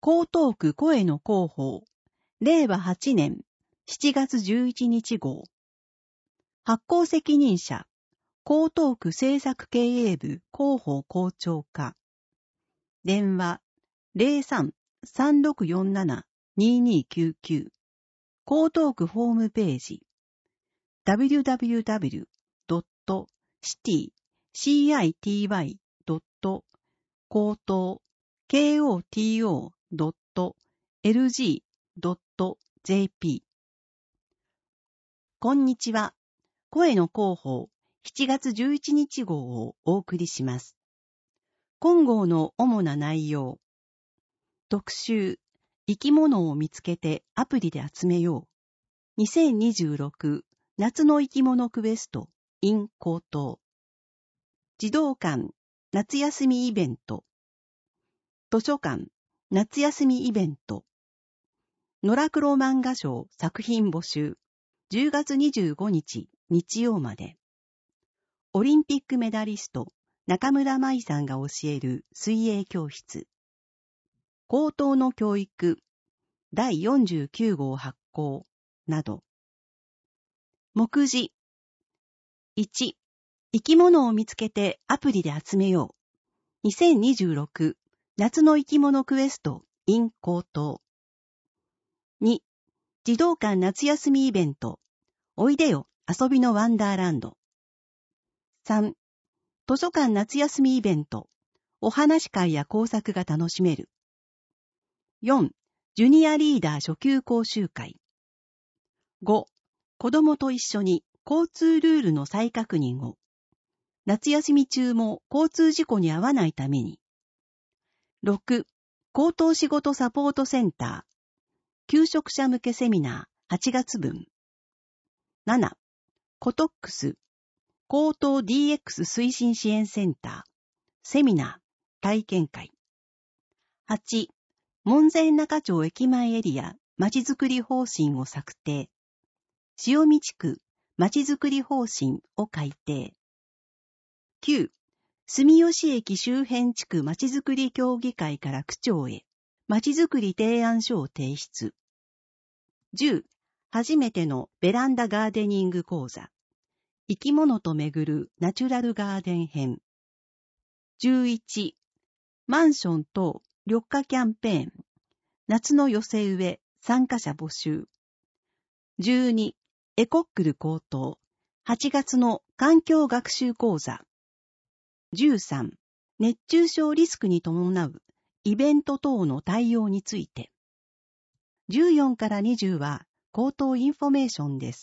江東区声の広報、令和8年7月11日号。発行責任者、江東区政策経営部広報校長課。電話 03-3647-2299。江東区ホームページ。www.city-koto.lg.jp。 こんにちは。声の広報7月11日号をお送りします。今号の主な内容。特集、生き物を見つけてアプリで集めよう。2026夏の生き物クエスト in 江東。児童館夏休みイベント。図書館夏休みイベント。野良黒漫画賞作品募集。10月25日日曜まで。オリンピックメダリスト中村舞さんが教える水泳教室。高等の教育第49号発行など。目次。1、生き物を見つけてアプリで集めよう。2026夏の生き物クエスト in 江東。2、児童館夏休みイベント。おいでよ遊びのワンダーランド。3、図書館夏休みイベント。お話会や工作が楽しめる。4、ジュニアリーダー初級講習会。5、子供と一緒に交通ルールの再確認を。夏休み中も交通事故に遭わないために。6、高等仕事サポートセンター。求職者向けセミナー8月分。7、コトックス。高等 DX 推進支援センター。セミナー、体験会。8、門前仲町駅前エリア、まちづくり方針を策定。潮見地区、まちづくり方針を改定。9、住吉駅周辺地区まちづくり協議会から区長へ、まちづくり提案書を提出。10、初めてのベランダガーデニング講座。生き物と巡るナチュラルガーデン編。11、マンション等緑化キャンペーン。夏の寄せ植え参加者募集。12、エコックル高等。8月の環境学習講座。13、熱中症リスクに伴うイベント等の対応について。14から20は口頭インフォメーションです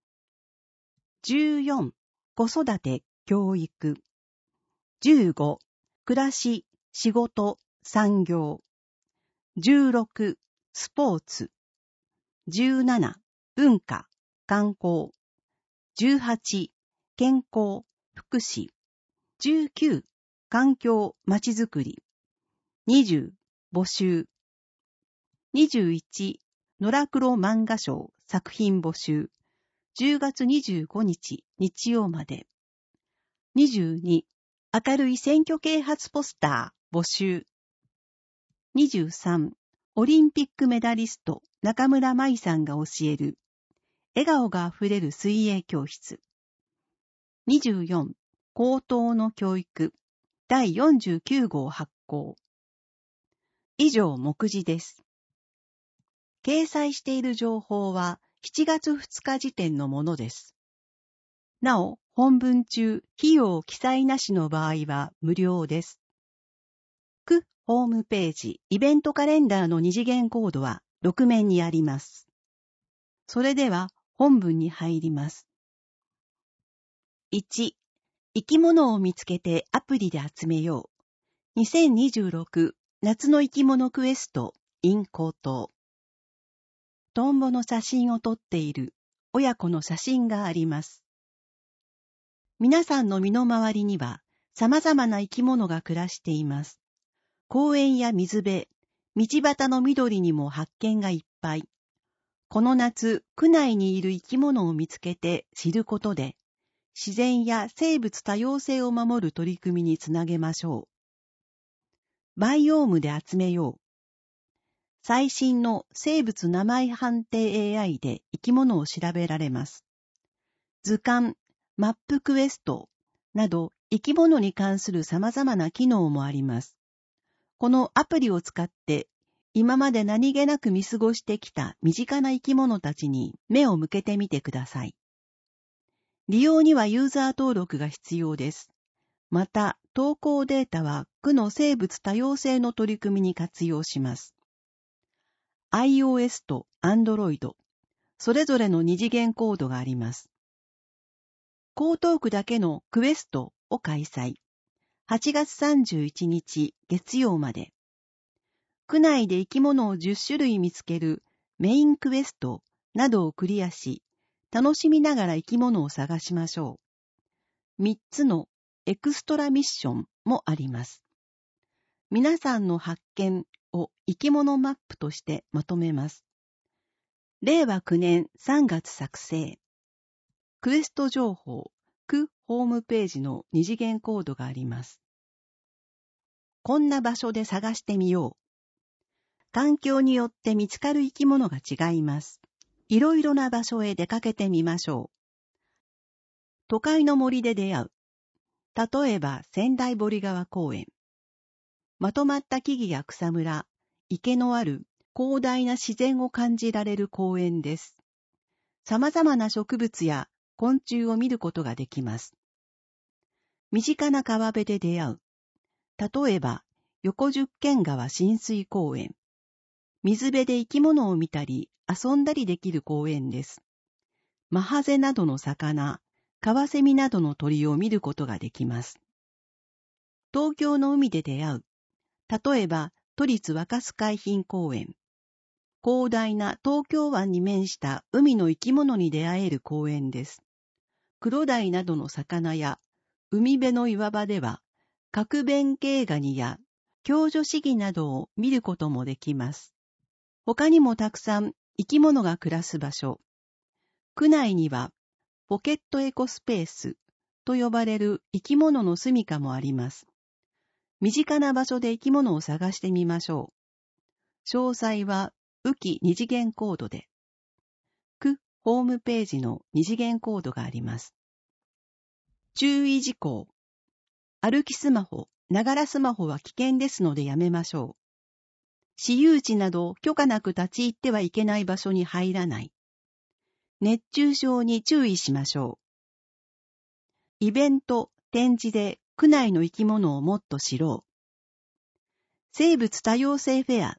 。14、子育て、教育。15、暮らし、仕事、産業。16、スポーツ。17、文化、観光。18、健康、福祉。19、環境、まちづくり。20、募集。21、野良黒漫画賞作品募集。10月25日日曜まで。22、明るい選挙啓発ポスター募集。23、オリンピックメダリスト中村舞さんが教える笑顔があふれる水泳教室。24、高等の教育第49号発行。以上目次です。掲載している情報は7月2日時点のものです。なお、本文中、費用記載なしの場合は無料です。区ホームページ、イベントカレンダーの二次元コードは6面にあります。それでは本文に入ります。1、生き物を見つけてアプリで集めよう。2026夏の生き物クエスト in 江東。トンボの写真を撮っている親子の写真があります。皆さんの身の回りには様々な生き物が暮らしています。公園や水辺、道端の緑にも発見がいっぱい。この夏、区内にいる生き物を見つけて知ることで、自然や生物多様性を守る取り組みにつなげましょう。バイオームで集めよう。 最新の生物名前判定 AI で生き物を調べられます。図鑑、マップクエストなど生き物に関する様々な機能もあります。このアプリを使って今まで何気なく見過ごしてきた身近な生き物たちに目を向けてみてください。利用にはユーザー登録が必要です。また、投稿データは区の生物多様性の取り組みに活用します。iOS と Android、それぞれの二次元コードがあります。江東区だけのクエストを開催。8月31日月曜まで。区内で生き物を10種類見つけるメインクエストなどをクリアし、楽しみながら生き物を探しましょう。3つのエクストラミッションもあります。皆さんの発見を生き物マップとしてまとめます。令和9年3月作成。クエスト情報、区ホームページの二次元コードがあります。こんな場所で探してみよう。環境によって見つかる生き物が違います。いろいろな場所へ出かけてみましょう。都会の森で出会う。例えば仙台堀川公園。まとまった木々や草むら、池のある広大な自然を感じられる公園です。様々な植物や昆虫を見ることができます。身近な川辺で出会う。例えば、横十間川親水公園。水辺で生き物を見たり遊んだりできる公園です。マハゼなどの魚、カワセミなどの鳥を見ることができます。東京の海で出会う。例えば、都立若洲海浜公園。広大な東京湾に面した海の生き物に出会える公園です。クロダイなどの魚や海辺の岩場では角弁慶ガニや共助シギなどを見ることもできます。他にもたくさん生き物が暮らす場所。区内にはポケットエコスペースと呼ばれる生き物の住処もあります。身近な場所で生き物を探してみましょう。詳細は雨季二次元コードで。区ホームページの二次元コードがあります。注意事項。歩きスマホ、ながらスマホは危険ですのでやめましょう。私有地など許可なく立ち入ってはいけない場所に入らない。熱中症に注意しましょう。イベント、展示で区内の生き物をもっと知ろう。生物多様性フェア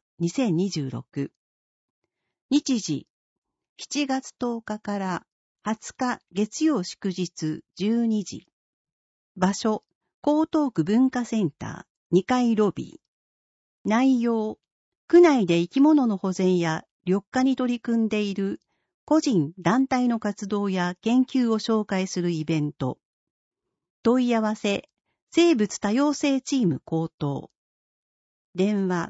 2026。日時、7月10日から20日月曜祝日12時。場所、江東区文化センター2階ロビー。内容、区内で生き物の保全や緑化に取り組んでいる個人・団体の活動や研究を紹介するイベント。問い合わせ、生物多様性チーム江東。電話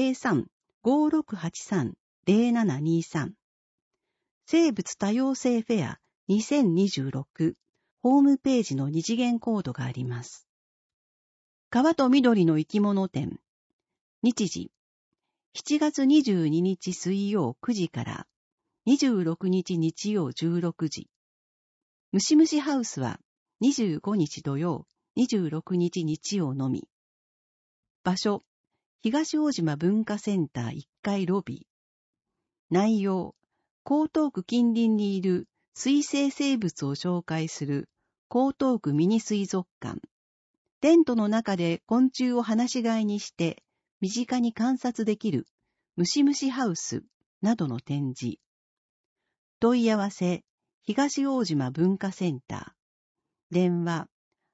03-5683-0723。生物多様性フェア2026ホームページの二次元コードがあります。川と緑の生き物展。日時7月22日水曜9時から26日日曜16時。ムシムシハウスは25日土曜、26日日曜のみ。場所、東大島文化センター1階ロビー。内容、江東区近隣にいる水生生物を紹介する江東区ミニ水族館。テントの中で昆虫を放し飼いにして身近に観察できるムシムシハウスなどの展示。問い合わせ、東大島文化センター。電話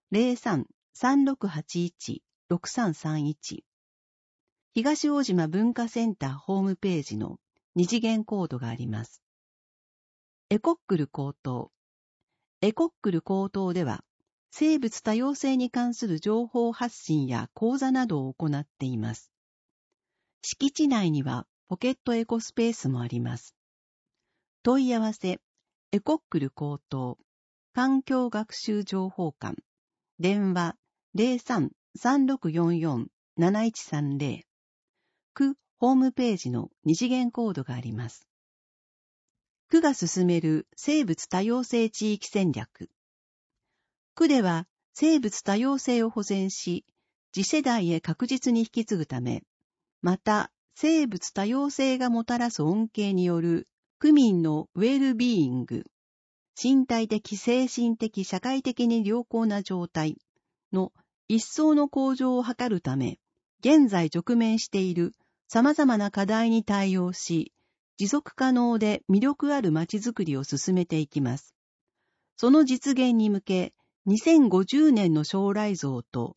03-3681-6331。東大島文化センターホームページの二次元コードがあります。エコックル高等。エコックル高等では、生物多様性に関する情報発信や講座などを行っています。敷地内にはポケットエコスペースもあります。問い合わせ、エコックル高等、環境学習情報館。電話03-3644-7130。区ホームページの二次元コードがあります。区が進める生物多様性地域戦略。区では生物多様性を保全し、次世代へ確実に引き継ぐため、また生物多様性がもたらす恩恵による区民のウェルビーイング、身体的、精神的、社会的に良好な状態の一層の向上を図るため、現在直面している様々な課題に対応し、持続可能で魅力あるまちづくりを進めていきます。その実現に向け、2050年の将来像と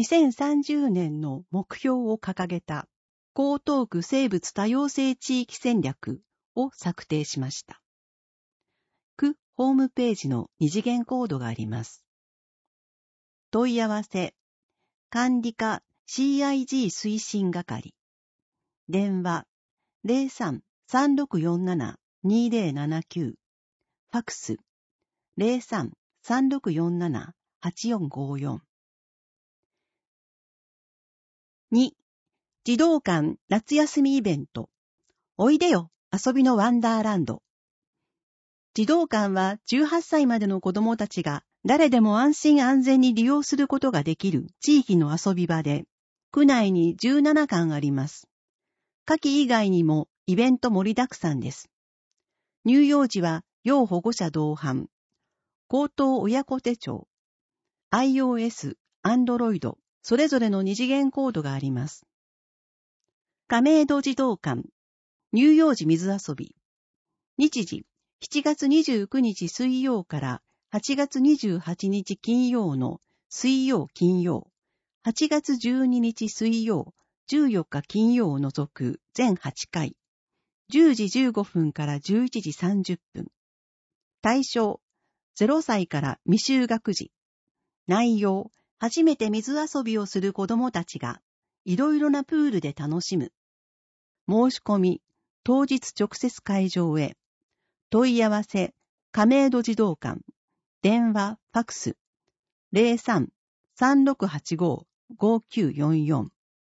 2030年の目標を掲げた江東区生物多様性地域戦略を策定しました。区ホームページの二次元コードがあります。問い合わせ、管理課 CIG 推進係。電話、03-3647-2079。ファクス、03-3647-8454。2、児童館夏休みイベント。おいでよ、遊びのワンダーランド。児童館は18歳までの子どもたちが誰でも安心安全に利用することができる地域の遊び場で、区内に17館あります。夏季以外にもイベント盛りだくさんです。乳幼児は要保護者同伴、高等親子手帳、iOS、Android、それぞれの二次元コードがあります。亀戸児童館、乳幼児水遊び。日時、7月29日水曜から8月28日金曜の水曜金曜、8月12日水曜、14日金曜を除く全8回、10時15分から11時30分。対象、0歳から未就学児。内容、初めて水遊びをする子どもたちが、いろいろなプールで楽しむ。申し込み、当日直接会場へ。問い合わせ、亀戸児童館。電話、ファクス。03-3685-5944。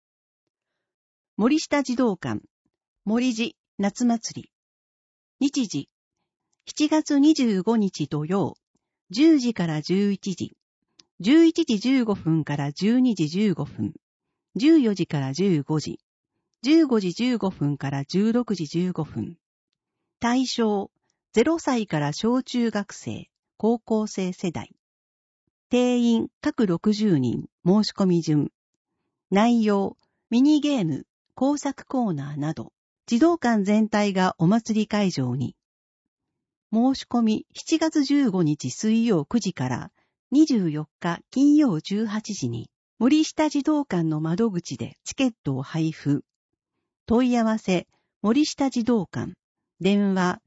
森下児童館。森寺夏祭り。日時、7月25日土曜、10時から11時、11時15分から12時15分、14時から15時、15時15分から16時15分。対象、0歳から小中学生、高校生世代。定員各60人、申し込み順。内容、ミニゲーム、工作コーナーなど、児童館全体がお祭り会場に。申し込み7月15日水曜9時から24日金曜18時に森下児童館の窓口でチケットを配布。問い合わせ森下児童館。電話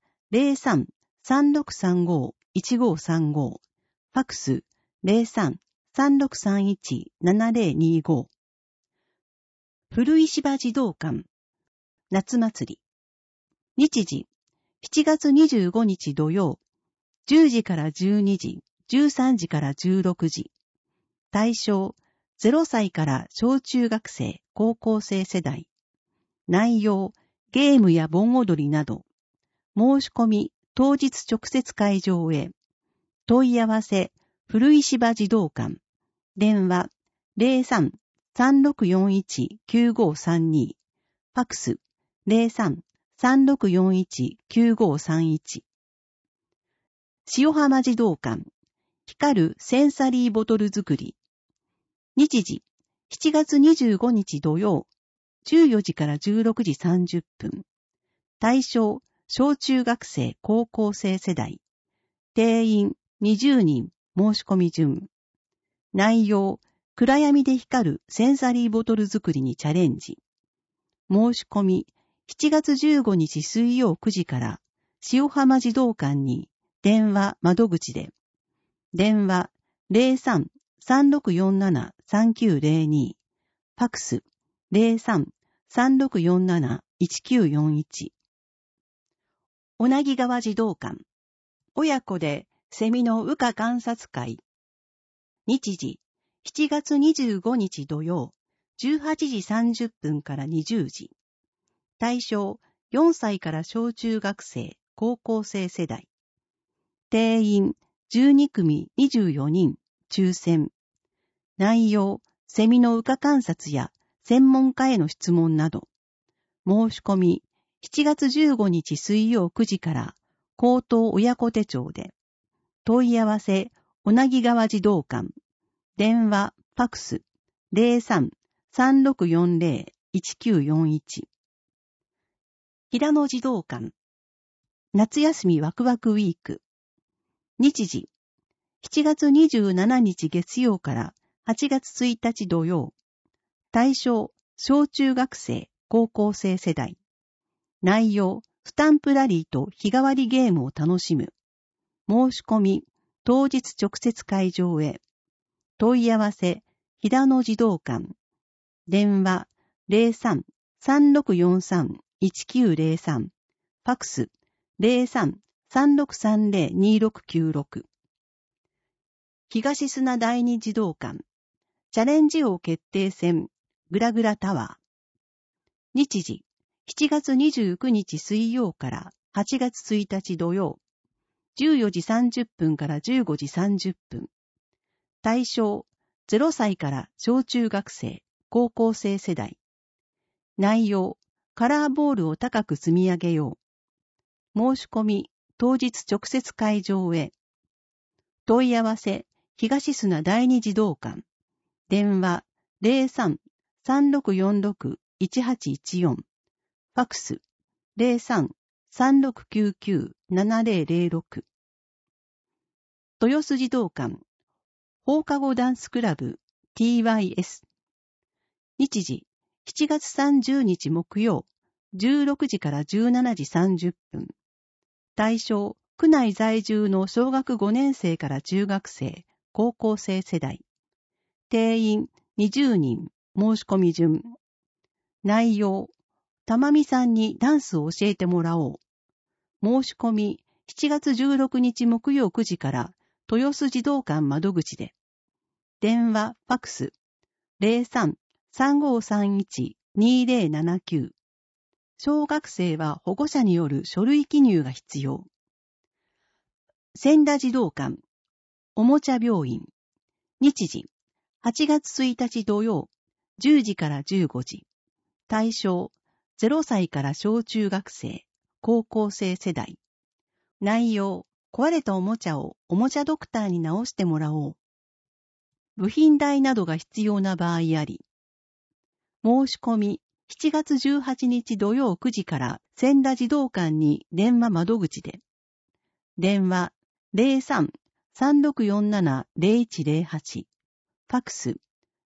03-3635-1535。ファクス 03-3631-7025。古石場児童館。夏祭り。日時7月25日土曜、10時から12時、13時から16時。対象、0歳から小中学生、高校生世代。内容、ゲームや盆踊りなど。申し込み、当日直接会場へ。問い合わせ、古石場児童館。電話、03-3641-9532。ファクス、03-3641-9531。塩浜児童館。光るセンサリーボトル作り。日時、7月25日土曜、14時から16時30分。対象、小中学生、高校生世代。定員20人、申し込み順。内容、暗闇で光るセンサリーボトル作りにチャレンジ。申し込み、7月15日水曜9時から塩浜児童館に電話窓口で。電話03-3647-3902。ファクス03-3647-1941。小名木川児童館。親子でセミの羽化観察会。日時、7月25日土曜、18時30分から20時。 対象4歳から小中学生、高校生世代。定員12組24人、抽選。内容、セミの羽化観察や専門家への質問など。申し込み、7月15日水曜9時から高等親子手帳で。問い合わせ、小名木川児童館。電話、ファクス、03-3640-1941。平野児童館。夏休みワクワクウィーク。日時、7月27日月曜から8月1日土曜。対象、小中学生、高校生世代。内容、スタンプラリーと日替わりゲームを楽しむ。申し込み、当日直接会場へ。問い合わせ、平野児童館。電話、03-3643-1903。ファクス、03-3630-2696。東砂第二児童館。チャレンジ王決定戦、グラグラタワー。日時、7月29日水曜から8月1日土曜。14時30分から15時30分。対象、0歳から小中学生、高校生世代。内容、カラーボールを高く積み上げよう。申し込み、当日直接会場へ。問い合わせ、東砂第二児童館。電話、03-3646-1814。ファクス、03-3699-7006。豊洲児童館。放課後ダンスクラブ TYS。日時、7月30日木曜、16時から17時30分。対象、区内在住の小学5年生から中学生、高校生世代。定員20人、申し込み順。内容、たまみさんにダンスを教えてもらおう。申し込み、7月16日木曜9時から豊洲児童館窓口で。電話、ファクス、03-3531-2079。小学生は保護者による書類記入が必要。千田児童館、おもちゃ病院。日時、8月1日土曜、10時から15時。対象、0歳から小中学生、高校生世代。内容、壊れたおもちゃをおもちゃドクターに直してもらおう。部品代などが必要な場合あり。申し込み、7月18日土曜9時から千田児童館に電話窓口で。電話03-3647-0108。ファクス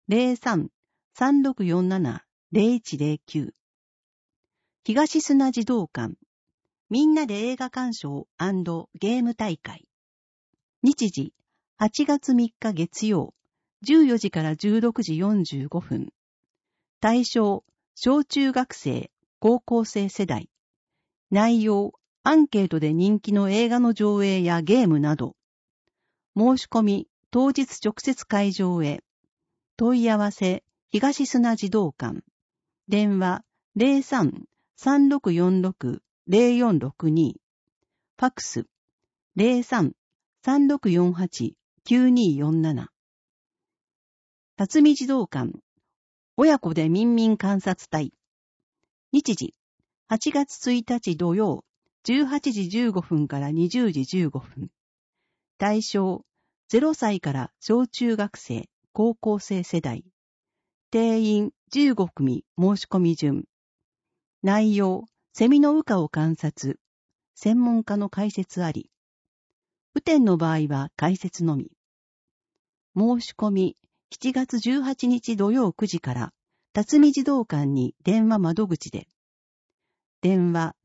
03-3647-0109。東砂児童館。みんなで映画鑑賞&ゲーム大会。日時、8月3日月曜、14時から16時45分。対象、小中学生、高校生世代。内容、アンケートで人気の映画の上映やゲームなど。申し込み、当日直接会場へ。問い合わせ、東砂児童館。電話、03-3646-0462。ファクス、03-3648-9247。辰巳児童館。親子で民民観察隊。日時、8月1日土曜、18時15分から20時15分。対象、0歳から小中学生、高校生世代。定員15組申し込み順。内容、セミの羽化を観察。専門家の解説あり。雨天の場合は解説のみ。申し込み、7月18日土曜9時から、辰巳児童館に電話窓口で。電話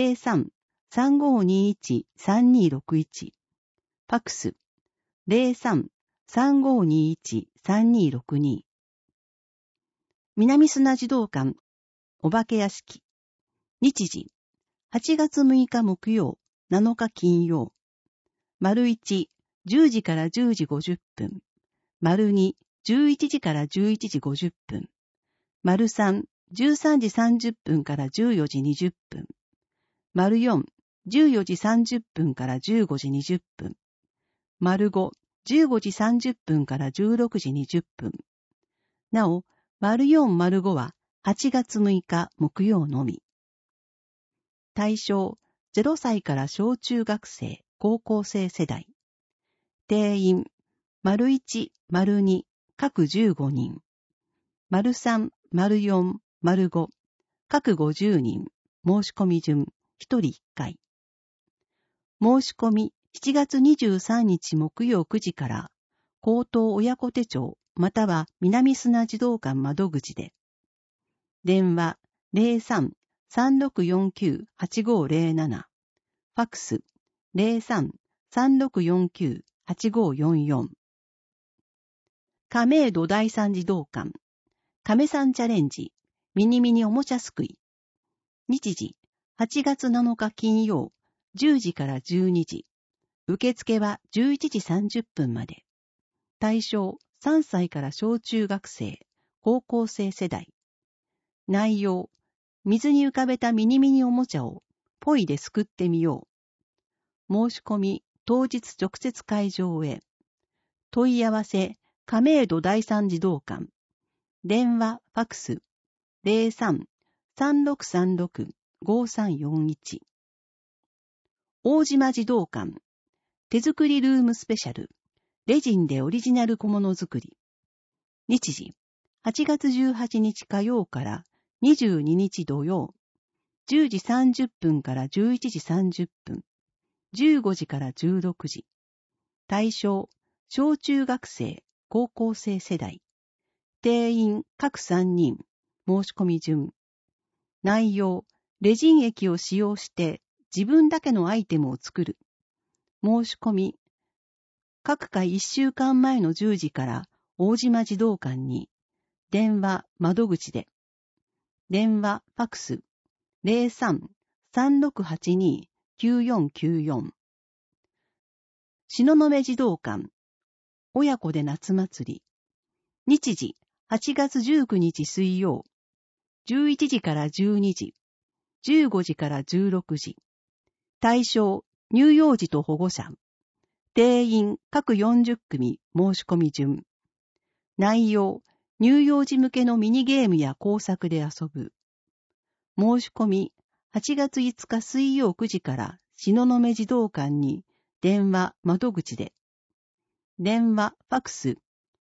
03-3521-3261。ファクス03-3521-3262。南砂児童館、お化け屋敷。日時、8月6日木曜、7日金曜。丸1、10時から10時50分。丸2、11時から11時50分。丸3、 13時30分から14時20分。丸4、14時30分から15時20分。丸5、15時30分から16時20分。なお、丸4、丸5は8月6日木曜のみ。対象、0歳から小中学生、高校生世代。定員、丸1、丸2、各15人。丸3、丸4、丸5、各50人。申し込み順、1人1回。申し込み、7月23日木曜9時から、高等親子手帳または南砂児童館窓口で。電話 03-3649-8507。ファックス 03-3649-8544。亀戸第三児童館。亀さんチャレンジ。ミニミニおもちゃすくい。日時、8月7日金曜、10時から12時。受付は11時30分まで。対象、3歳から小中学生、高校生世代。内容、水に浮かべたミニミニおもちゃをポイですくってみよう。申し込み、当日直接会場へ。問い合わせ、亀戸第三児童館。電話、ファックス、03-3636-5341。大島児童館。手作りルームスペシャル。レジンでオリジナル小物作り。日時、8月18日火曜から22日土曜。10時30分から11時30分。15時から16時。対象、小中学生、高校生世代。定員各3人。申し込み順。内容、レジン液を使用して自分だけのアイテムを作る。申し込み。各回1週間前の10時から大島児童館に。電話、窓口で。電話、ファックス。03-3682-9494。東雲児童館。親子で夏祭り。日時、8月19日水曜。11時から12時。15時から16時。対象、乳幼児と保護者。定員、各40組、申し込み順。内容、乳幼児向けのミニゲームや工作で遊ぶ。申し込み、8月5日水曜9時から東雲児童館に電話窓口で。電話ファックス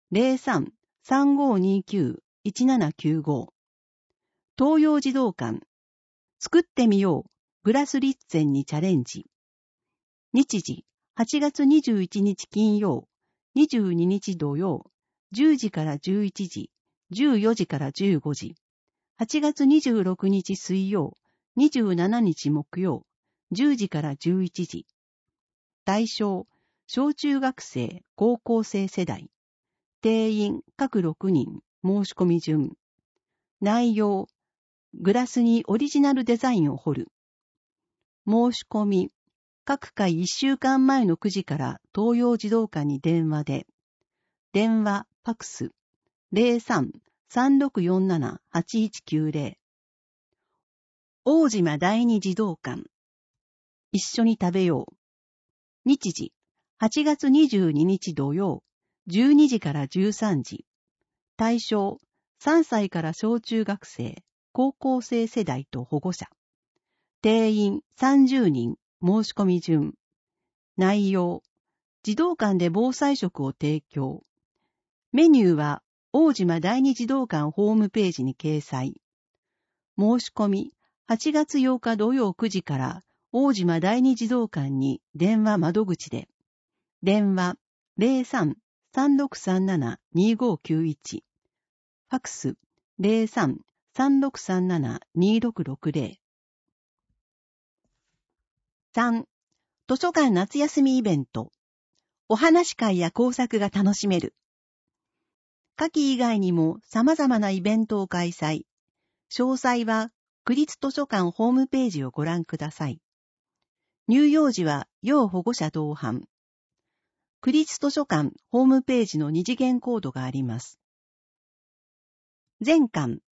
03-3529-1795。東洋児童館。作ってみよう。グラスリッツェンにチャレンジ。日時8月21日金曜、22日土曜、10時から11時、14時から15時。8月26日水曜、27日木曜、10時から11時。対象、小中学生、高校生世代。定員、各6人、申し込み順。内容、グラスにオリジナルデザインを彫る。申し込み、各回1週間前の9時から東洋児童館に電話で。電話、ファックス、03-3647-8190。大島第二児童館。一緒に食べよう。日時、8月22日土曜、12時から13時。対象、3歳から小中学生、高校生世代と保護者。定員30人、申し込み順。内容、児童館で防災食を提供。メニューは、大島第二児童館ホームページに掲載。申し込み、8月8日土曜9時から、大島第二児童館に電話窓口で。電話、03-3637-2591。ファックス、03-3637-2660。3. 図書館夏休みイベント。お話会や工作が楽しめる。夏季以外にも様々なイベントを開催。詳細は、区立図書館ホームページをご覧ください。乳幼児は要保護者同伴。区立図書館ホームページの二次元コードがあります。全館、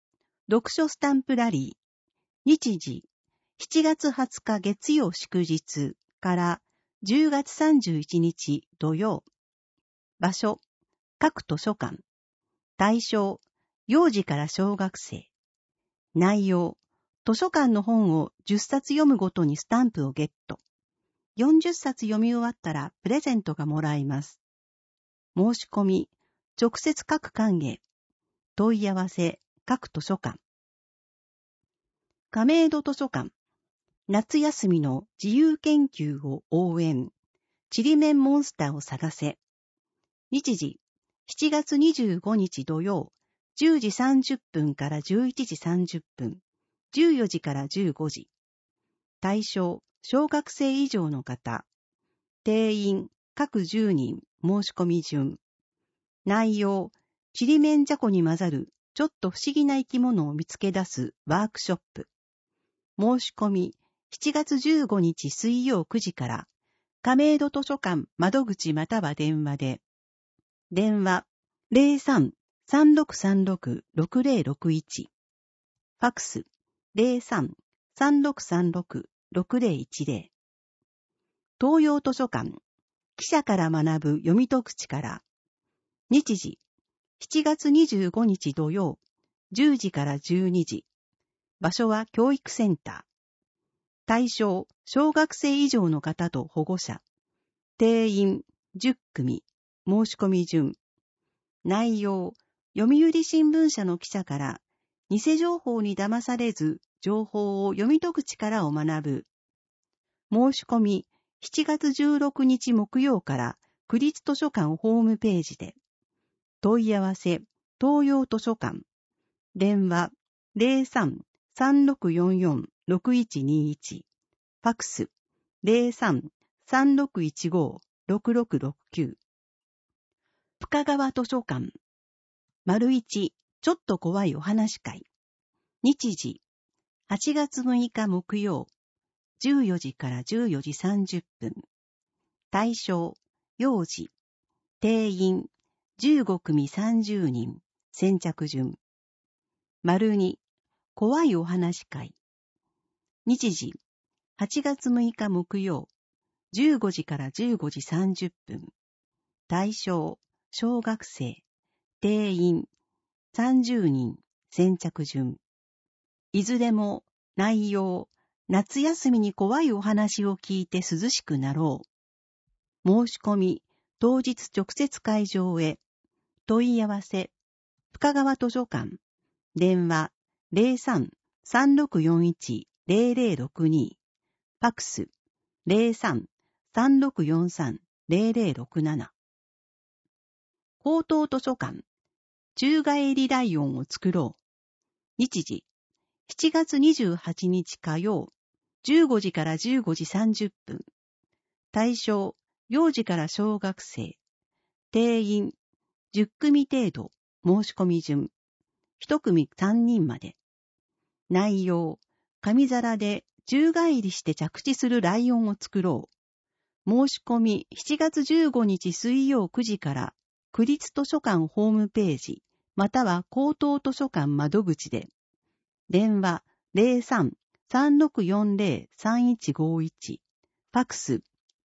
読書スタンプラリー。日時、7月20日月曜祝日から10月31日土曜。場所、各図書館。対象、幼児から小学生。内容、図書館の本を10冊読むごとにスタンプをゲット。40冊読み終わったらプレゼントがもらえます。申し込み、直接各館へ。問い合わせ、各図書館。亀戸図書館。夏休みの自由研究を応援。ちりめんモンスターを探せ。日時、7月25日土曜、10時30分から11時30分、14時から15時。対象、小学生以上の方。定員、各10人、申し込み順。内容、ちりめんじゃこに混ざる、ちょっと不思議な生き物を見つけ出すワークショップ。申し込み、7月15日水曜9時から、亀戸図書館窓口または電話で。電話、03-3636-6061。ファクス、03-3636-6010。東洋図書館、記者から学ぶ読み解く力。日時、7月25日土曜、10時から12時。場所は教育センター。対象、小学生以上の方と保護者。定員、10組。申し込み順。内容、読売新聞社の記者から、偽情報に騙されず、情報を読み解く力を学ぶ。申し込み、7月16日木曜から、区立図書館ホームページで。問い合わせ、東洋図書館。電話、03-3644-6121。ファクス、03-3615-6669。深川図書館。1、ちょっと怖いお話会。日時、8月6日木曜、14時から14時30分。対象、幼児。定員、15組30人。先着順。2、怖いお話会。日時、8月6日木曜、15時から15時30分。対象、小学生。定員、30人。先着順。いずれも、内容、夏休みに怖いお話を聞いて涼しくなろう。申し込み、当日直接会場へ。問い合わせ、深川図書館。電話、03-3641-0062。ファクス、03-3643-0067。高等図書館。宙返りライオンを作ろう。日時、7月28日火曜、15時から15時30分。対象、幼児から小学生。定員、10組程度、申し込み順。1組3人まで。内容、紙皿で宙返りして着地するライオンを作ろう。申し込み7月15日水曜9時から、区立図書館ホームページ、または高等図書館窓口で。電話03-3640-3151。ファクス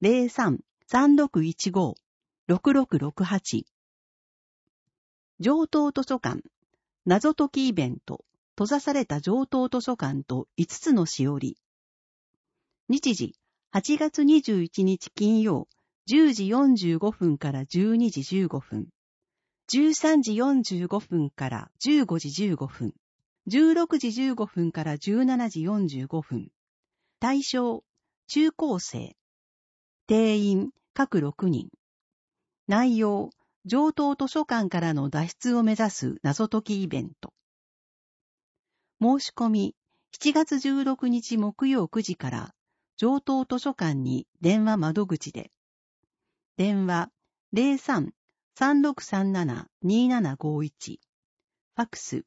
03-3615-6668。上等図書館。謎解きイベント。閉ざされた上等図書館と5つのしおり。日時、8月21日金曜、10時45分から12時15分。13時45分から15時15分。16時15分から17時45分。対象、中高生。定員、各6人。内容、上等図書館からの脱出を目指す謎解きイベント。申し込み、7月16日木曜9時から、上等図書館に電話窓口で。電話03-3637-2751。ファクス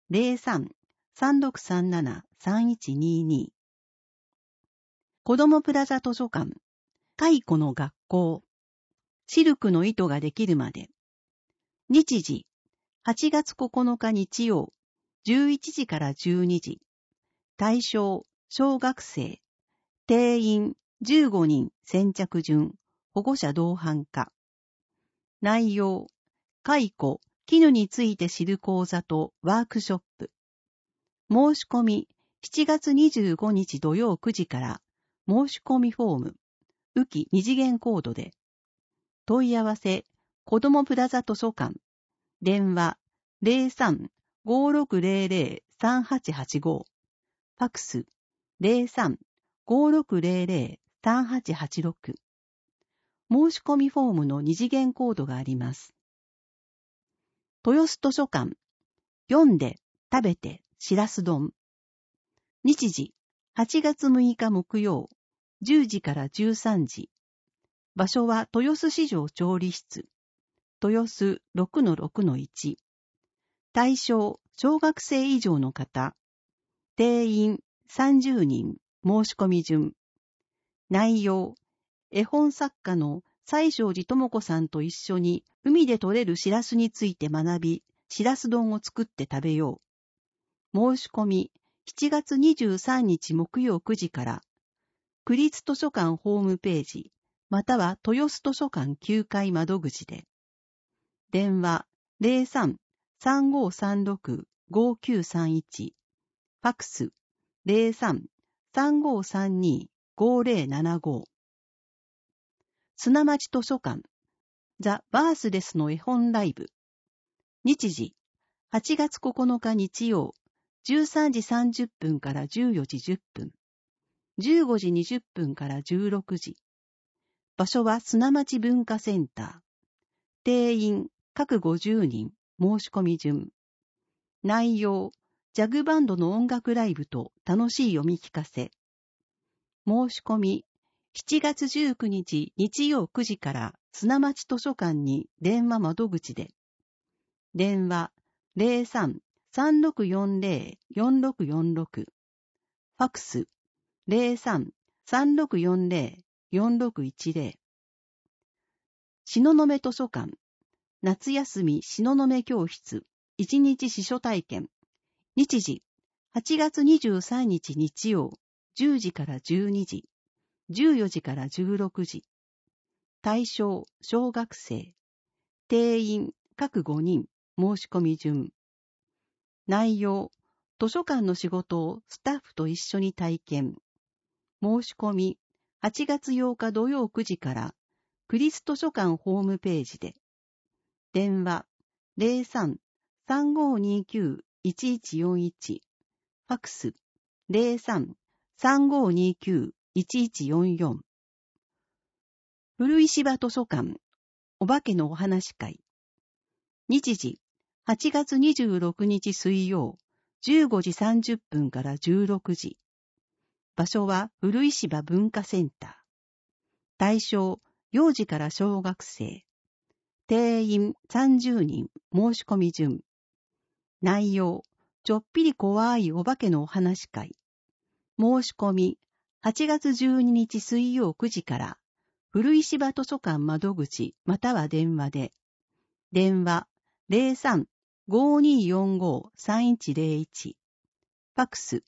03-3637-3122。子どもプラザ図書館。蚕の学校。シルクの糸ができるまで。日時、8月9日日曜、 11時から12時。対象、小学生。定員、15人先着順。保護者同伴化。内容、蚕、絹について知る講座とワークショップ。申し込み、7月25日土曜9時から申し込みフォーム、浮き二次元コードで。問い合わせ、子どもプラザ図書館。電話、03-5600-3885。ファクス、03-5600-3886。申し込みフォームの二次元コードがあります。豊洲図書館。読んで、食べて、しらす丼。日時、8月6日木曜、10時から13時。場所は豊洲市場調理室。豊洲 6-6-1。対象、小学生以上の方。定員30人、申し込み順。内容、絵本作家の西庄寺智子さんと一緒に海で採れるしらすについて学び、しらす丼を作って食べよう。申し込み、7月23日木曜9時から、区立図書館ホームページ、または豊洲図書館9階窓口で。電話03-3536-5931。ファクス03-3532-5075。砂町図書館ザ・バースレスの絵本ライブ。日時8月9日日曜13時30分から14時10分。15時20分から16時。場所は砂町文化センター。定員各50人。申し込み順。内容、ジャグバンドの音楽ライブと楽しい読み聞かせ。申し込み、7月19日日曜9時から砂町図書館に電話窓口で。電話03-3640-4646。ファクス03-3640-4610。東雲図書館夏休み東雲教室1日司書体験。日時8月23日日曜10時から12時、14時から16時。対象小学生。定員各5人。申し込み順。内容、図書館の仕事をスタッフと一緒に体験。申し込み、8月8日土曜9時から、区立図書館ホームページで。電話、03-3529-1141。ファクス、03-3529-1144。古石場図書館、お化けのお話会。日時、8月26日水曜、15時30分から16時。場所は古石場文化センター。対象、幼児から小学生。定員30人、申し込み順。内容、ちょっぴり怖いお化けのお話会。申し込み、8月12日水曜9時から、古石場図書館窓口または電話で。電話03-5245-3101。ファクス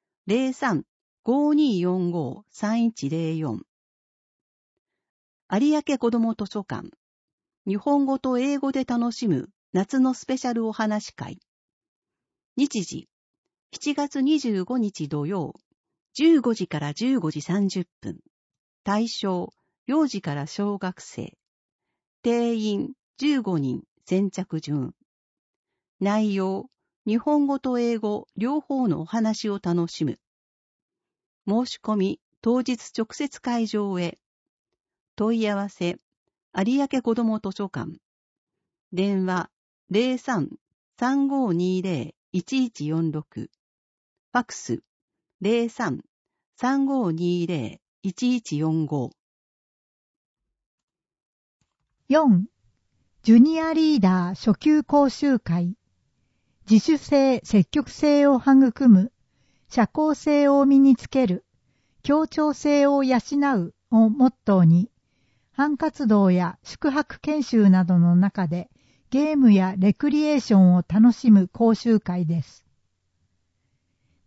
03-5245-3104。有明子ども図書館。日本語と英語で楽しむ夏のスペシャルお話会。日時、7月25日土曜、15時から15時30分。対象、幼児から小学生。定員15人、先着順。内容、日本語と英語両方のお話を楽しむ。申し込み、当日直接会場へ。問い合わせ、有明子ども図書館。電話03-3520-1146。ファクス03-3520-1145。 4. ジュニアリーダー初級講習会。自主性、積極性を育む、社交性を身につける、協調性を養うをモットーに、班活動や宿泊研修などの中でゲームやレクリエーションを楽しむ講習会です。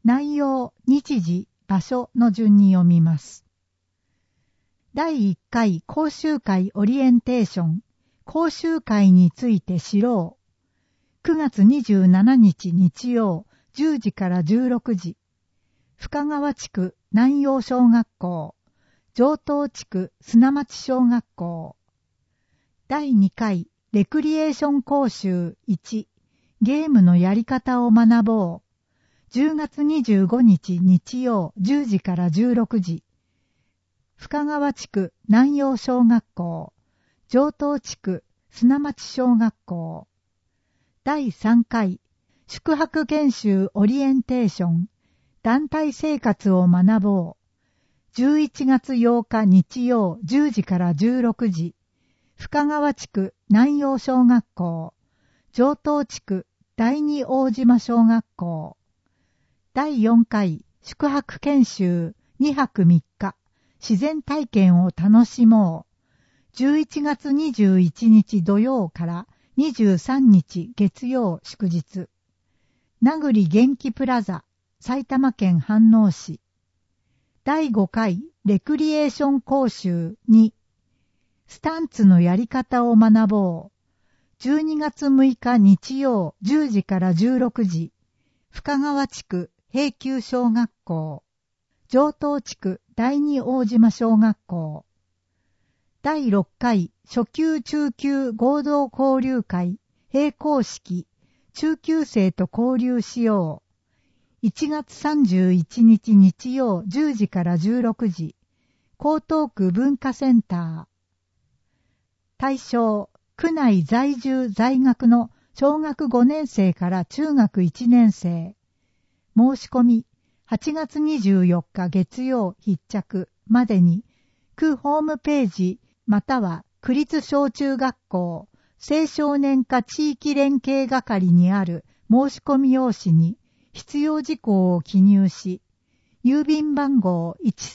内容、日時、場所の順に読みます。第1回講習会オリエンテーション、講習会について知ろう。9月27日日曜、10時から16時。深川地区南陽小学校、城東地区砂町小学校。第2回レクリエーション講習1、ゲームのやり方を学ぼう。10月25日日曜10時から16時。深川地区南陽小学校、城東地区砂町小学校。第3回宿泊研修オリエンテーション、団体生活を学ぼう。11月8日日曜10時から16時。深川地区南陽小学校、城東地区第二大島小学校。第4回宿泊研修2泊3日、自然体験を楽しもう。11月21日土曜から23日月曜祝日。名栗元気プラザ、埼玉県飯能市。第5回レクリエーション講習2、スタンツのやり方を学ぼう。12月6日日曜10時から16時。深川地区平丘小学校、城東地区第二大島小学校。第6回初級中級合同交流会閉校式、中級生と交流しよう。1月31日日曜10時から16時。江東区文化センター。対象、区内在住在学の小学5年生から中学1年生。申し込み、8月24日月曜必着までに、区ホームページまたは区立小中学校青少年課地域連携係にある申し込み用紙に必要事項を記入し、郵便番号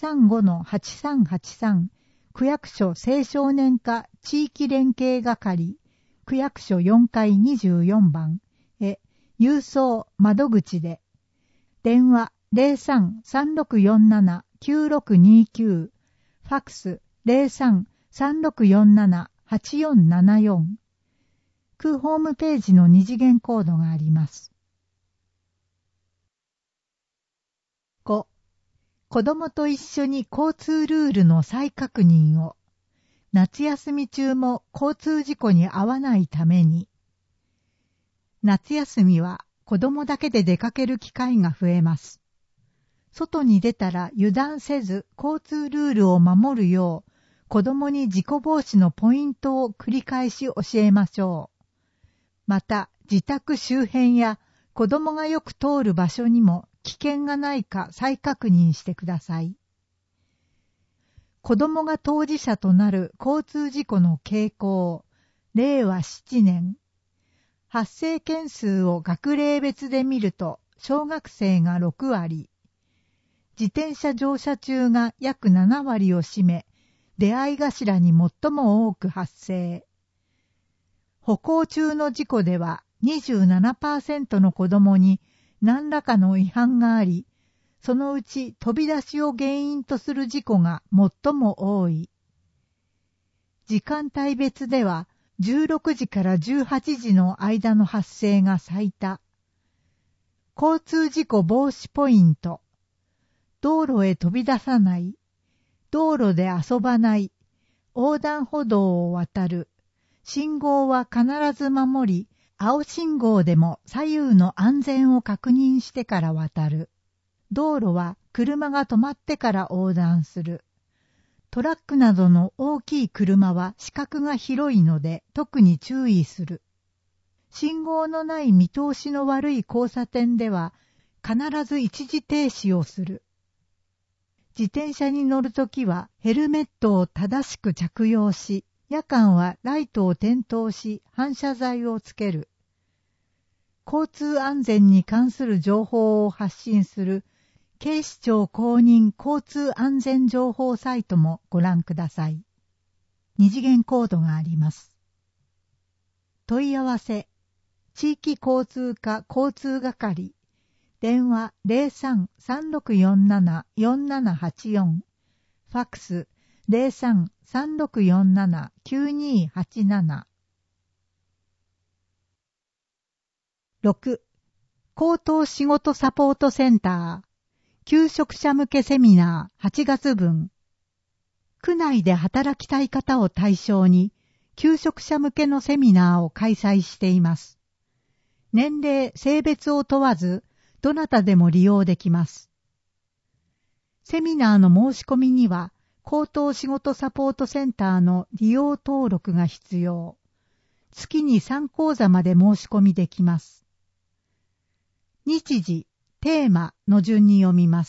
135-8383 区役所青少年課地域連携係区役所4階24番へ郵送窓口で、電話 03-3647-9629、ファックス 03-3647-8474、区ホームページの二次元コードがあります。5、子供と一緒に交通ルールの再確認を。夏休み中も交通事故に遭わないために。夏休みは子供だけで出かける機会が増えます。外に出たら油断せず交通ルールを守るよう、子供に事故防止のポイントを繰り返し教えましょう。また、自宅周辺や子供がよく通る場所にも危険がないか再確認してください。子供が当事者となる交通事故の傾向、令和7年。発生件数を学齢別で見ると、小学生が6割、自転車乗車中が約7割を占め、出会い頭に最も多く発生。歩行中の事故では 27% の子供に何らかの違反があり、そのうち飛び出しを原因とする事故が最も多い。時間帯別では16時から18時の間の発生が最多。交通事故防止ポイント。道路へ飛び出さない。道路で遊ばない。横断歩道を渡る。信号は必ず守り、青信号でも左右の安全を確認してから渡る。道路は車が止まってから横断する。トラックなどの大きい車は視覚が広いので特に注意する。信号のない見通しの悪い交差点では必ず一時停止をする。自転車に乗るときはヘルメットを正しく着用し、夜間はライトを点灯し反射材をつける。交通安全に関する情報を発信する警視庁公認交通安全情報サイトもご覧ください。二次元コードがあります。問い合わせ、地域交通課交通係、 電話 03-3647-4784、ファックス 03-3647-9287。6. 高等仕事サポートセンター求職者向けセミナー8月分。区内で働きたい方を対象に求職者向けのセミナーを開催しています。年齢、性別を問わずどなたでも利用できます。セミナーの申し込みには高等仕事サポートセンターの利用登録が必要。月に3講座まで申し込みできます。日時、テーマの順に読みます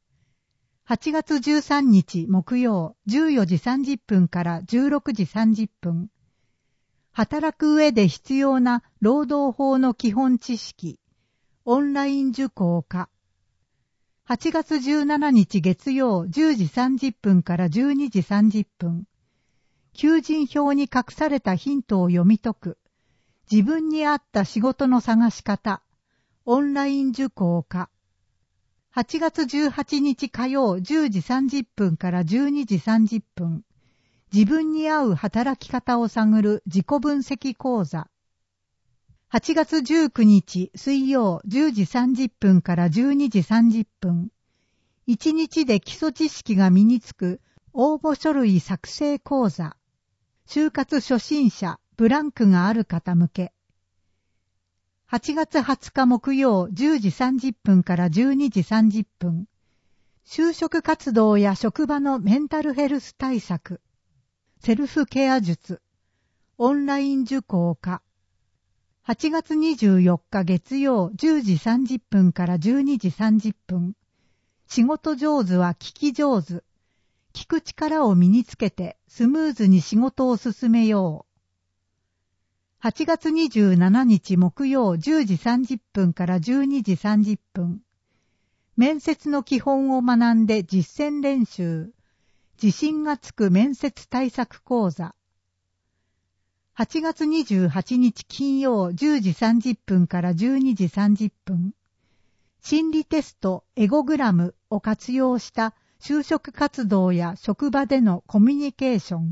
。8月13日木曜14時30分から16時30分。働く上で必要な労働法の基本知識。オンライン受講化。8月17日月曜10時30分から12時30分。求人票に隠されたヒントを読み解く。自分に合った仕事の探し方。オンライン受講化。8月18日火曜10時30分から12時30分。自分に合う働き方を探る自己分析講座。8月19日水曜10時30分から12時30分。1日で基礎知識が身につく応募書類作成講座。就活初心者ブランクがある方向け。8月20日木曜10時30分から12時30分。就職活動や職場のメンタルヘルス対策。セルフケア術。オンライン受講化。8月24日月曜10時30分から12時30分。仕事上手は聞き上手。聞く力を身につけてスムーズに仕事を進めよう。8月27日木曜10時30分から12時30分。面接の基本を学んで実践練習。自信がつく面接対策講座。8月28日金曜10時30分から12時30分。心理テストエゴグラムを活用した就職活動や職場でのコミュニケーション。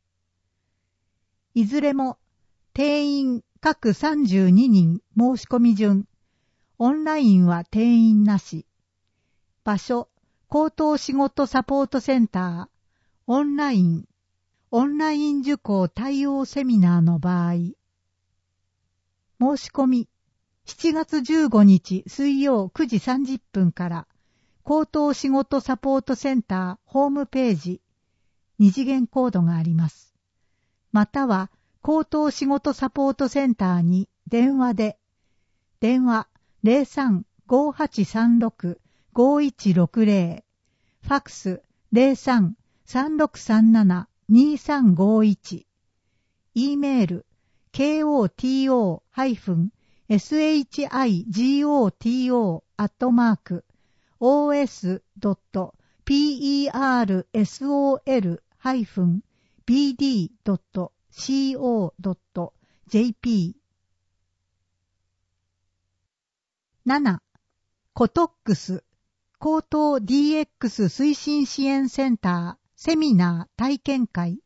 いずれも定員各32人申し込み順。オンラインは定員なし。場所、高等仕事サポートセンター。オンライン受講対応セミナーの場合。申し込み。7月15日水曜9時30分から高等仕事サポートセンターホームページ。2次元コードがあります。または高等仕事サポートセンターに電話で、電話 03-5836-5160、ファクス 03-3637-2351、E メール koto-shimo-persol-bd.co.jp。 7. コトックス高等 DX 推進支援センターセミナー体験会。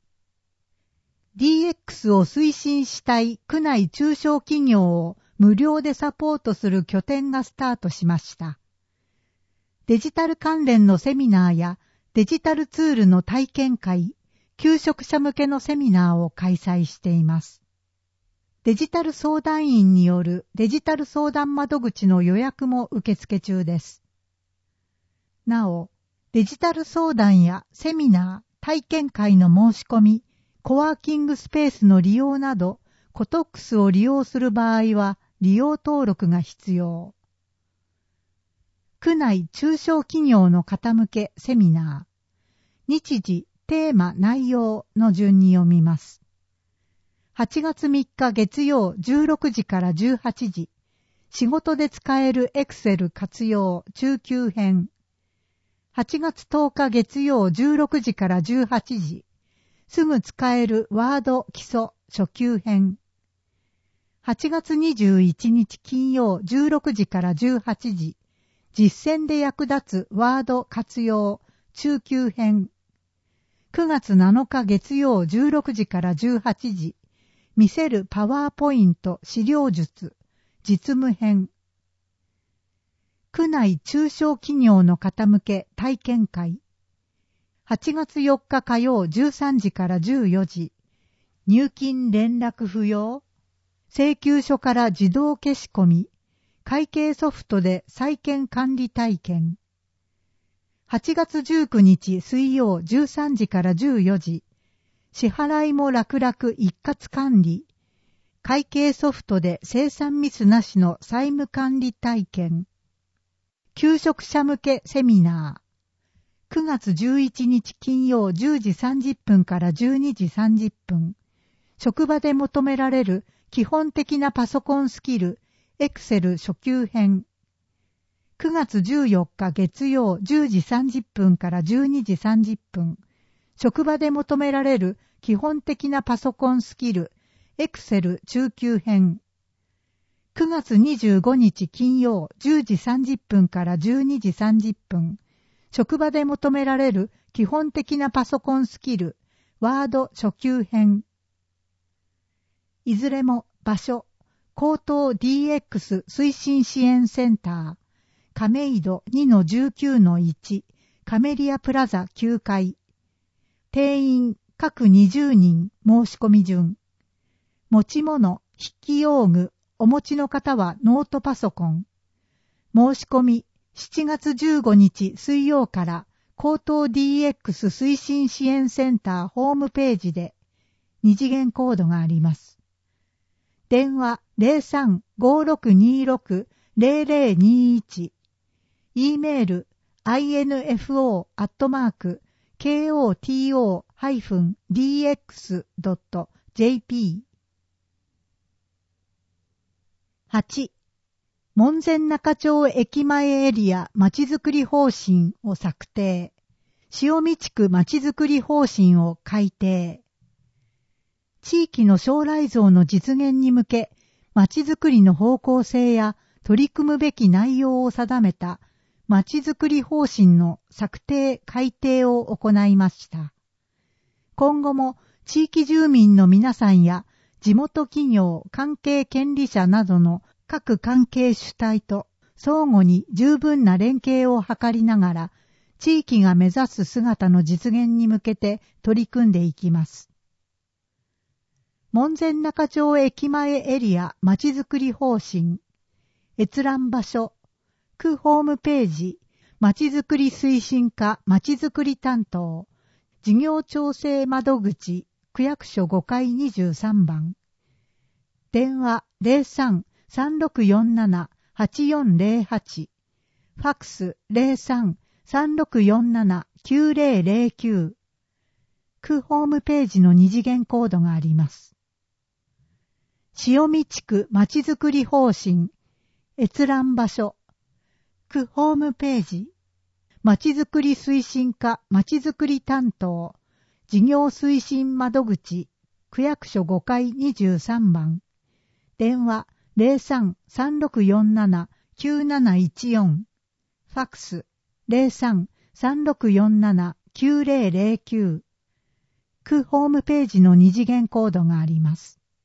DX を推進したい区内中小企業を無料でサポートする拠点がスタートしました。デジタル関連のセミナーやデジタルツールの体験会、求職者向けのセミナーを開催しています。デジタル相談員によるデジタル相談窓口の予約も受付中です。なお、デジタル相談やセミナー、体験会の申し込み、コワーキングスペースの利用など、コトックスを利用する場合は利用登録が必要。区内中小企業の方向けセミナー。日時、テーマ、内容の順に読みます。8月3日月曜16時から18時。仕事で使えるエクセル活用中級編。8月10日月曜16時から18時。すぐ使えるワード基礎初級編。8月21日金曜16時から18時。 実践で役立つワード活用中級編。9月7日月曜16時から18時。見せるパワーポイント資料術実務編。区内中小企業の方向け体験会。8月4日火曜13時から14時。入金連絡不要。請求書から自動消し込み。会計ソフトで債権管理体験。8月19日水曜13時から14時。支払いも楽々一括管理。会計ソフトで生産ミスなしの債務管理体験。求職者向けセミナー。9月11日金曜10時30分から12時30分。職場で求められる基本的なパソコンスキル、Excel 初級編。9月14日月曜10時30分から12時30分。職場で求められる基本的なパソコンスキル、Excel 中級編。9月25日金曜10時30分から12時30分。職場で求められる基本的なパソコンスキル、ワード初級編。いずれも場所、高等 DX 推進支援センター、亀戸 2-19-1、カメリアプラザ9階。定員各20人申し込み順。持ち物、筆記用具、お持ちの方はノートパソコン。申し込み7月15日水曜から高等 DX 推進支援センターホームページで二次元コードがあります。電話 03-5626-0021。e メール info@koto-dx.jp。 8. 門前仲町駅前エリアまちづくり方針を策定。塩見地区まちづくり方針を改定。地域の将来像の実現に向け、まちづくりの方向性や取り組むべき内容を定めたまちづくり方針の策定・改定を行いました。今後も地域住民の皆さんや地元企業、関係権利者などの各関係主体と相互に十分な連携を図りながら、地域が目指す姿の実現に向けて取り組んでいきます。門前仲町駅前エリアまちづくり方針。閲覧場所。区ホームページ。まちづくり推進課まちづくり担当。事業調整窓口。区役所5階23番。電話 03-3647-8408。ファックス 03-3647-9009。区ホームページの二次元コードがあります。塩見地区まちづくり方針。閲覧場所。区ホームページ。まちづくり推進課まちづくり担当。事業推進窓口。区役所5階23番。電話 03-3647-9714。ファックス 03-3647-9009。区ホームページの二次元コードがあります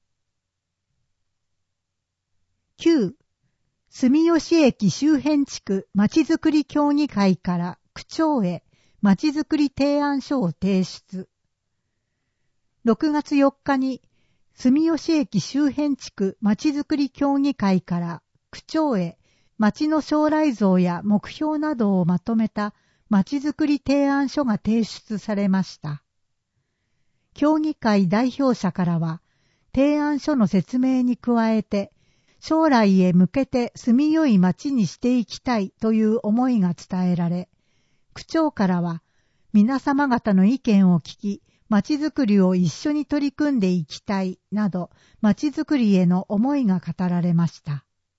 。9. 住吉駅周辺地区まちづくり協議会から区長へまちづくり提案書を提出。6月4日に住吉駅周辺地区まちづくり協議会から区長へ町の将来像や目標などをまとめたまちづくり提案書が提出されました。協議会代表者からは提案書の説明に加えて将来へ向けて住みよい町にしていきたいという思いが伝えられ、区長からは皆様方の意見を聞き、町づくりを一緒に取り組んでいきたいなど、町づくりへの思いが語られました。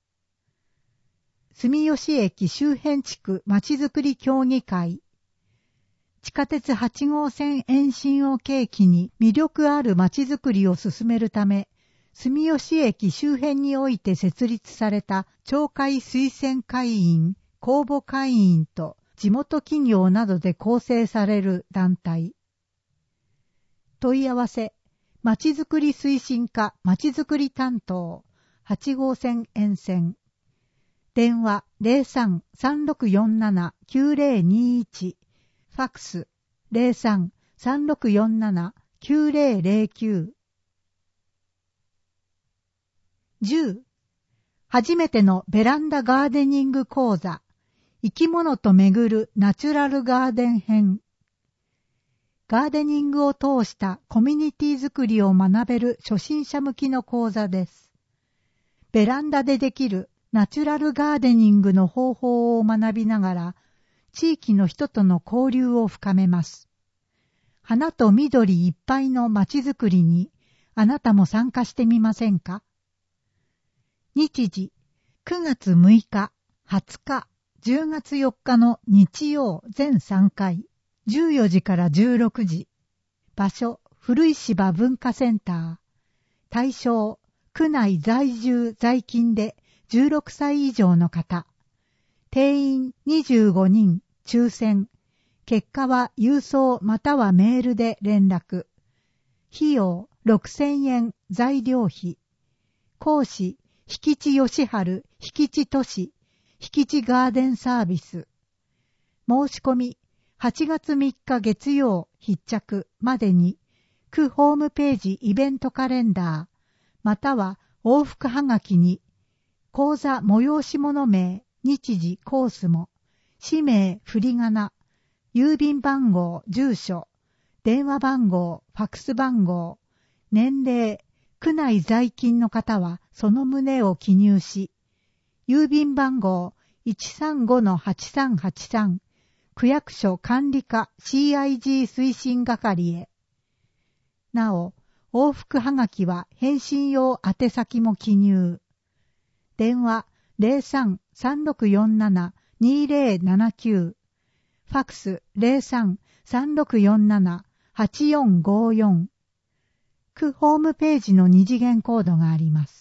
住吉駅周辺地区町づくり協議会。地下鉄8号線延伸を契機に魅力ある町づくりを進めるため、住吉駅周辺において設立された町会推薦会員公募会員と地元企業などで構成される団体。問い合わせ、まちづくり推進課まちづくり担当8号線沿線。電話 03-3647-9021 ファックス 03-3647-9009 10. 初めてのベランダガーデニング講座生き物と巡るナチュラルガーデン編。ガーデニングを通したコミュニティ作りを学べる初心者向きの講座です。ベランダでできるナチュラルガーデニングの方法を学びながら、地域の人との交流を深めます。花と緑いっぱいの街づくりに、あなたも参加してみませんか？日時、9月6日、20日、10月4日の日曜全3回、14時から16時。場所、古石場文化センター。対象、区内在住在勤で16歳以上の方。定員25人、抽選。結果は郵送またはメールで連絡。費用6000円、材料費。講師、引地義治、引地都市、引地ガーデンサービス。申し込み、8月3日月曜必着までに、区ホームページイベントカレンダー、または往復はがきに、講座催し物名、日時コースも、氏名、振り仮名、郵便番号、住所、電話番号、ファックス番号、年齢、区内在勤の方はその旨を記入し、郵便番号 135-8383 区役所管理課 CIG 推進係へ。なお、往復はがきは返信用宛先も記入。電話 03-3647-2079 ファックス 03-3647-8454 区ホームページの二次元コードがあります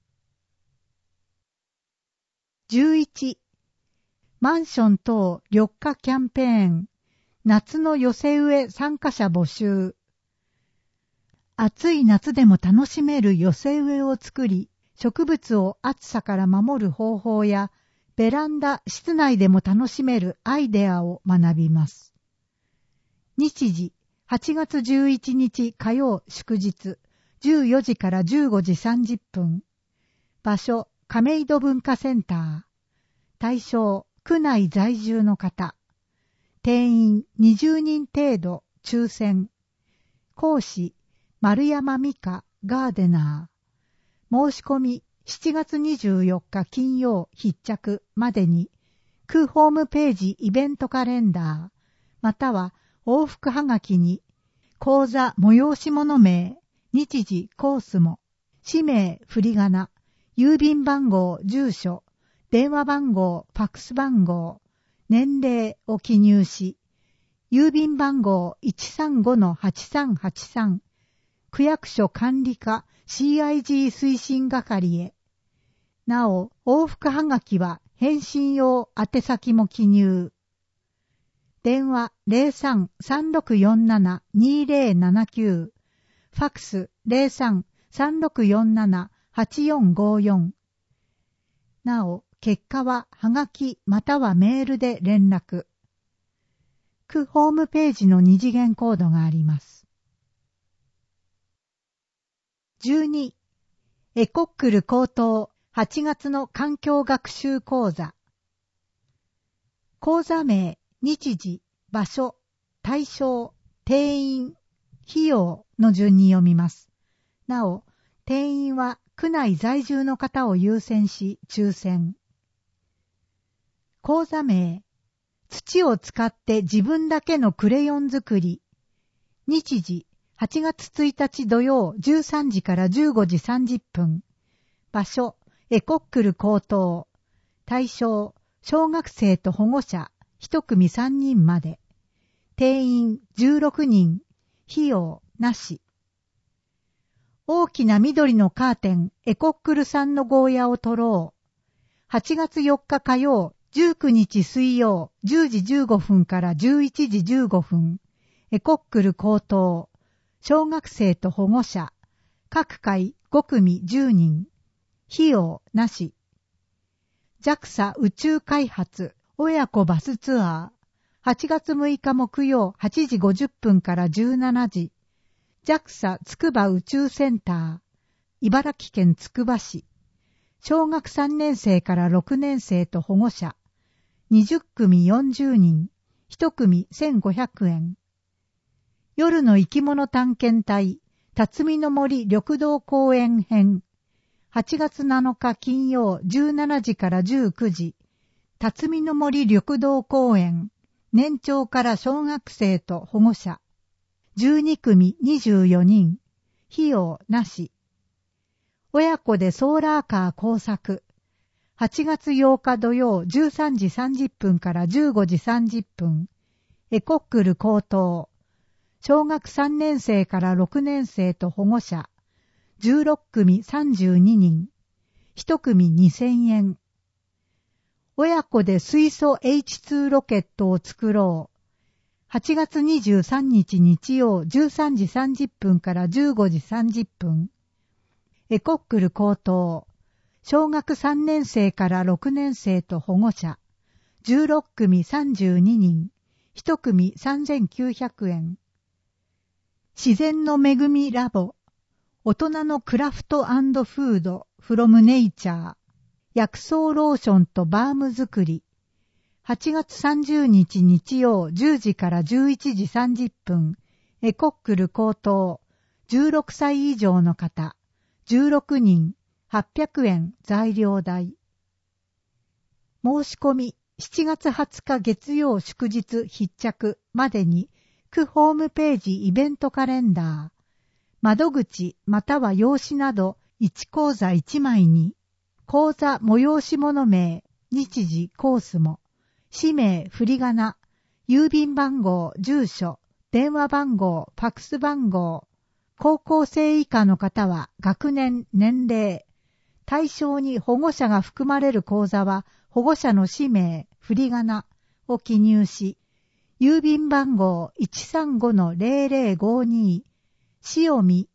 。11. マンション等緑化キャンペーン夏の寄せ植え参加者募集。暑い夏でも楽しめる寄せ植えを作り、植物を暑さから守る方法や、ベランダ、室内でも楽しめるアイデアを学びます。日時、8月11日火曜祝日、14時から15時30分。場所、亀戸文化センター。対象、区内在住の方。定員20人程度、抽選。講師、丸山美香ガーデナー。申し込み7月24日金曜必着までに区ホームページイベントカレンダーまたは往復はがきに講座催し物名、日時コースも、氏名振り仮名、郵便番号住所、電話番号ファックス番号、年齢を記入し、郵便番号 135-8383区役所管理課 CIG 推進係へ。なお、往復はがきは返信用宛先も記入。電話 03-3647-2079 ファックス 03-3647-8454 なお、結果ははがきまたはメールで連絡。区ホームページの二次元コードがあります。12. エコックル高等8月の環境学習講座。講座名、日時、場所、対象、定員、費用の順に読みます。なお、定員は区内在住の方を優先し抽選。講座名、土を使って自分だけのクレヨン作り。日時、8月1日土曜13時から15時30分。場所、エコックル高等。対象、小学生と保護者、1組3人まで。定員16人。費用なし。大きな緑のカーテン、エコックルさんのゴーヤを取ろう。8月4日火曜 19日水曜10時15分から11時15分、エコックル高等、小学生と保護者、各回5組10人、費用なし。JAXA 宇宙開発親子バスツアー、8月6日木曜8時50分から17時、JAXA つくば宇宙センター、茨城県つくば市、小学3年生から6年生と保護者、20組40人、1組1500円。夜の生き物探検隊、辰巳の森緑道公園編、8月7日金曜17時から19時、辰巳の森緑道公園、年長から小学生と保護者、12組24人、費用なし。親子でソーラーカー工作、8月8日土曜13時30分から15時30分、エコックル高等、小学3年生から6年生と保護者、16組32人、1組2000円。親子で水素 H2 ロケットを作ろう。8月23日日曜13時30分から15時30分。エコックル高等、小学3年生から6年生と保護者、16組32人、1組3900円。自然の恵みラボ、大人のクラフト&フードフロムネイチャー、薬草ローションとバーム作り、8月30日日曜10時から11時30分、エコックル高等、16歳以上の方、16人、800円材料代。申し込み、7月20日月曜祝日必着までに、区ホームページイベントカレンダー、窓口または用紙など1講座1枚に、講座催し物名、日時コースも、氏名振り仮名、郵便番号、住所、電話番号、ファックス番号、高校生以下の方は学年、年齢、対象に保護者が含まれる講座は保護者の氏名、振り仮名を記入し、郵便番号 135-0052、塩見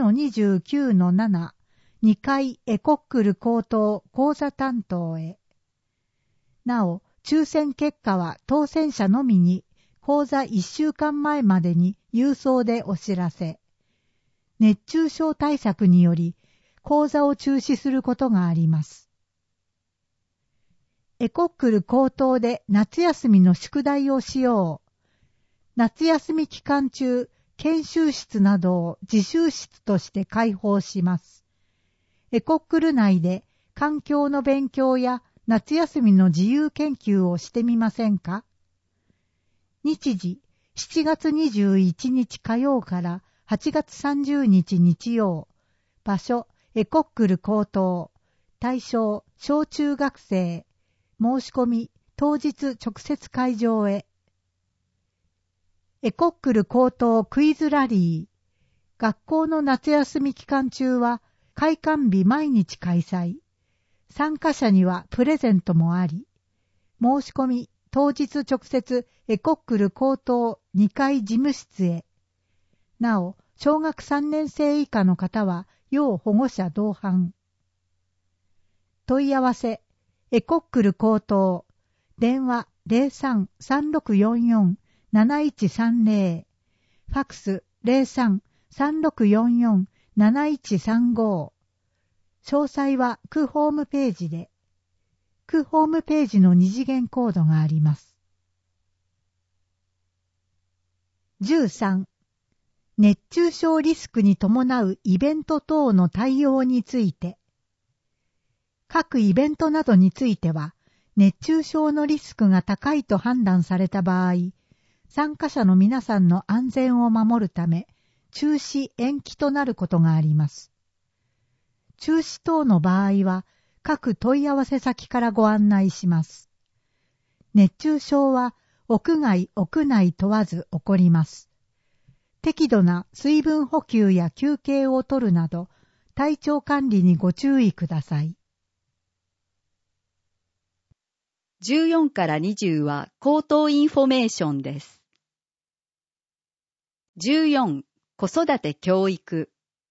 1-29-7、2階エコックル高等講座担当へ。なお、抽選結果は当選者のみに講座1週間前までに郵送でお知らせ。熱中症対策により講座を中止することがあります。エコックル高等で夏休みの宿題をしよう。夏休み期間中、研修室などを自習室として開放します。エコックル内で環境の勉強や夏休みの自由研究をしてみませんか？日時、7月21日火曜から8月30日日曜。場所、エコックル高等。対象、小中学生。申し込み、当日直接会場へ。エコックル高等クイズラリー。学校の夏休み期間中は開館日毎日開催。参加者にはプレゼントもあり。申し込み、当日直接エコックル高等2階事務室へ。なお、小学3年生以下の方は要保護者同伴。問い合わせ、エコックル高等、電話 03-3644-7130、ファクス 03-3644-7135。詳細は区ホームページで。区ホームページの二次元コードがあります。13. 熱中症リスクに伴うイベント等の対応について。各イベントなどについては、熱中症のリスクが高いと判断された場合、参加者の皆さんの安全を守るため、中止延期となることがあります。中止等の場合は、各問い合わせ先からご案内します。熱中症は屋外・屋内問わず起こります。適度な水分補給や休憩をとるなど、体調管理にご注意ください。 14から20は口頭インフォメーションです。14、子育て教育。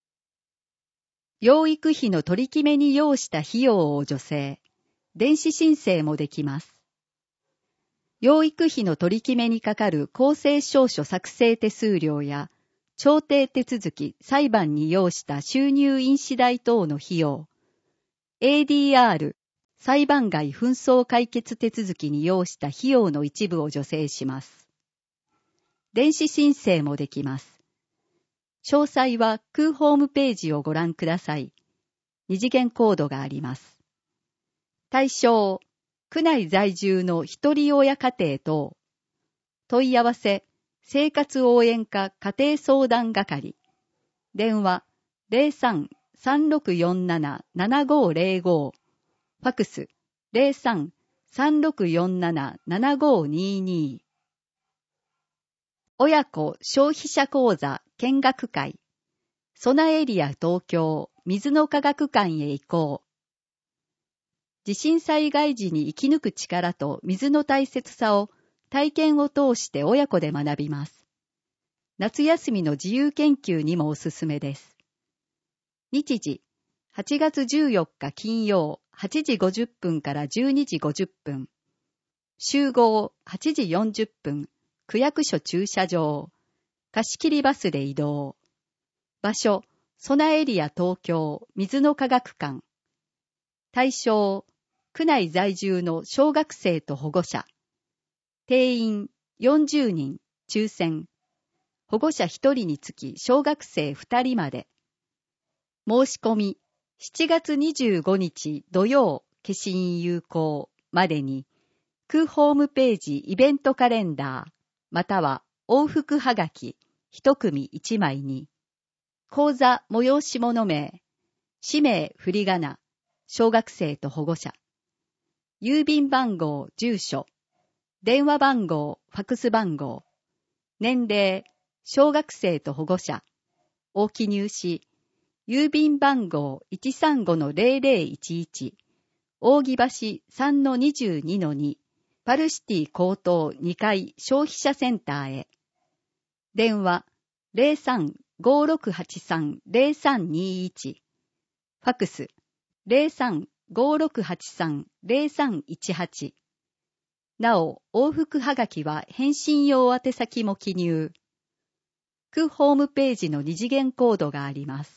養育費の取り決めに要した費用を助成、電子申請もできます。養育費の取り決めにかかる公正証書作成手数料や、調停手続き、裁判に要した収入印紙代等の費用、ADR、裁判外紛争解決手続きに要した費用の一部を助成します。電子申請もできます。詳細は空ホームページをご覧ください。二次元コードがあります。対象、区内在住の一人親家庭等。問い合わせ、生活応援課家庭相談係。電話、03-3647-7505。ファクス、03-3647-7522。親子消費者講座見学会。ソナエリア東京水の科学館へ行こう。地震災害時に生き抜く力と水の大切さを体験を通して親子で学びます。夏休みの自由研究にもおすすめです。日時、8月14日金曜8時50分から12時50分。集合8時40分。区役所駐車場。貸切バスで移動。場所、ソナエリア東京水の科学館。対象、区内在住の小学生と保護者。定員40人、抽選。保護者1人につき小学生2人まで。申し込み、7月25日土曜、消印有効までに、区ホームページイベントカレンダー、または往復はがき1組1枚に、講座催し物名、氏名振り仮名、小学生と保護者、郵便番号住所、電話番号ファクス番号、年齢、小学生と保護者を記入し、郵便番号 135-0011、扇橋 3-22-2、パルシティ高等2階消費者センターへ。電話 03-5683-0321。ファクス 03-5683-0318。なお、往復はがきは返信用宛先も記入。区ホームページの二次元コードがあります。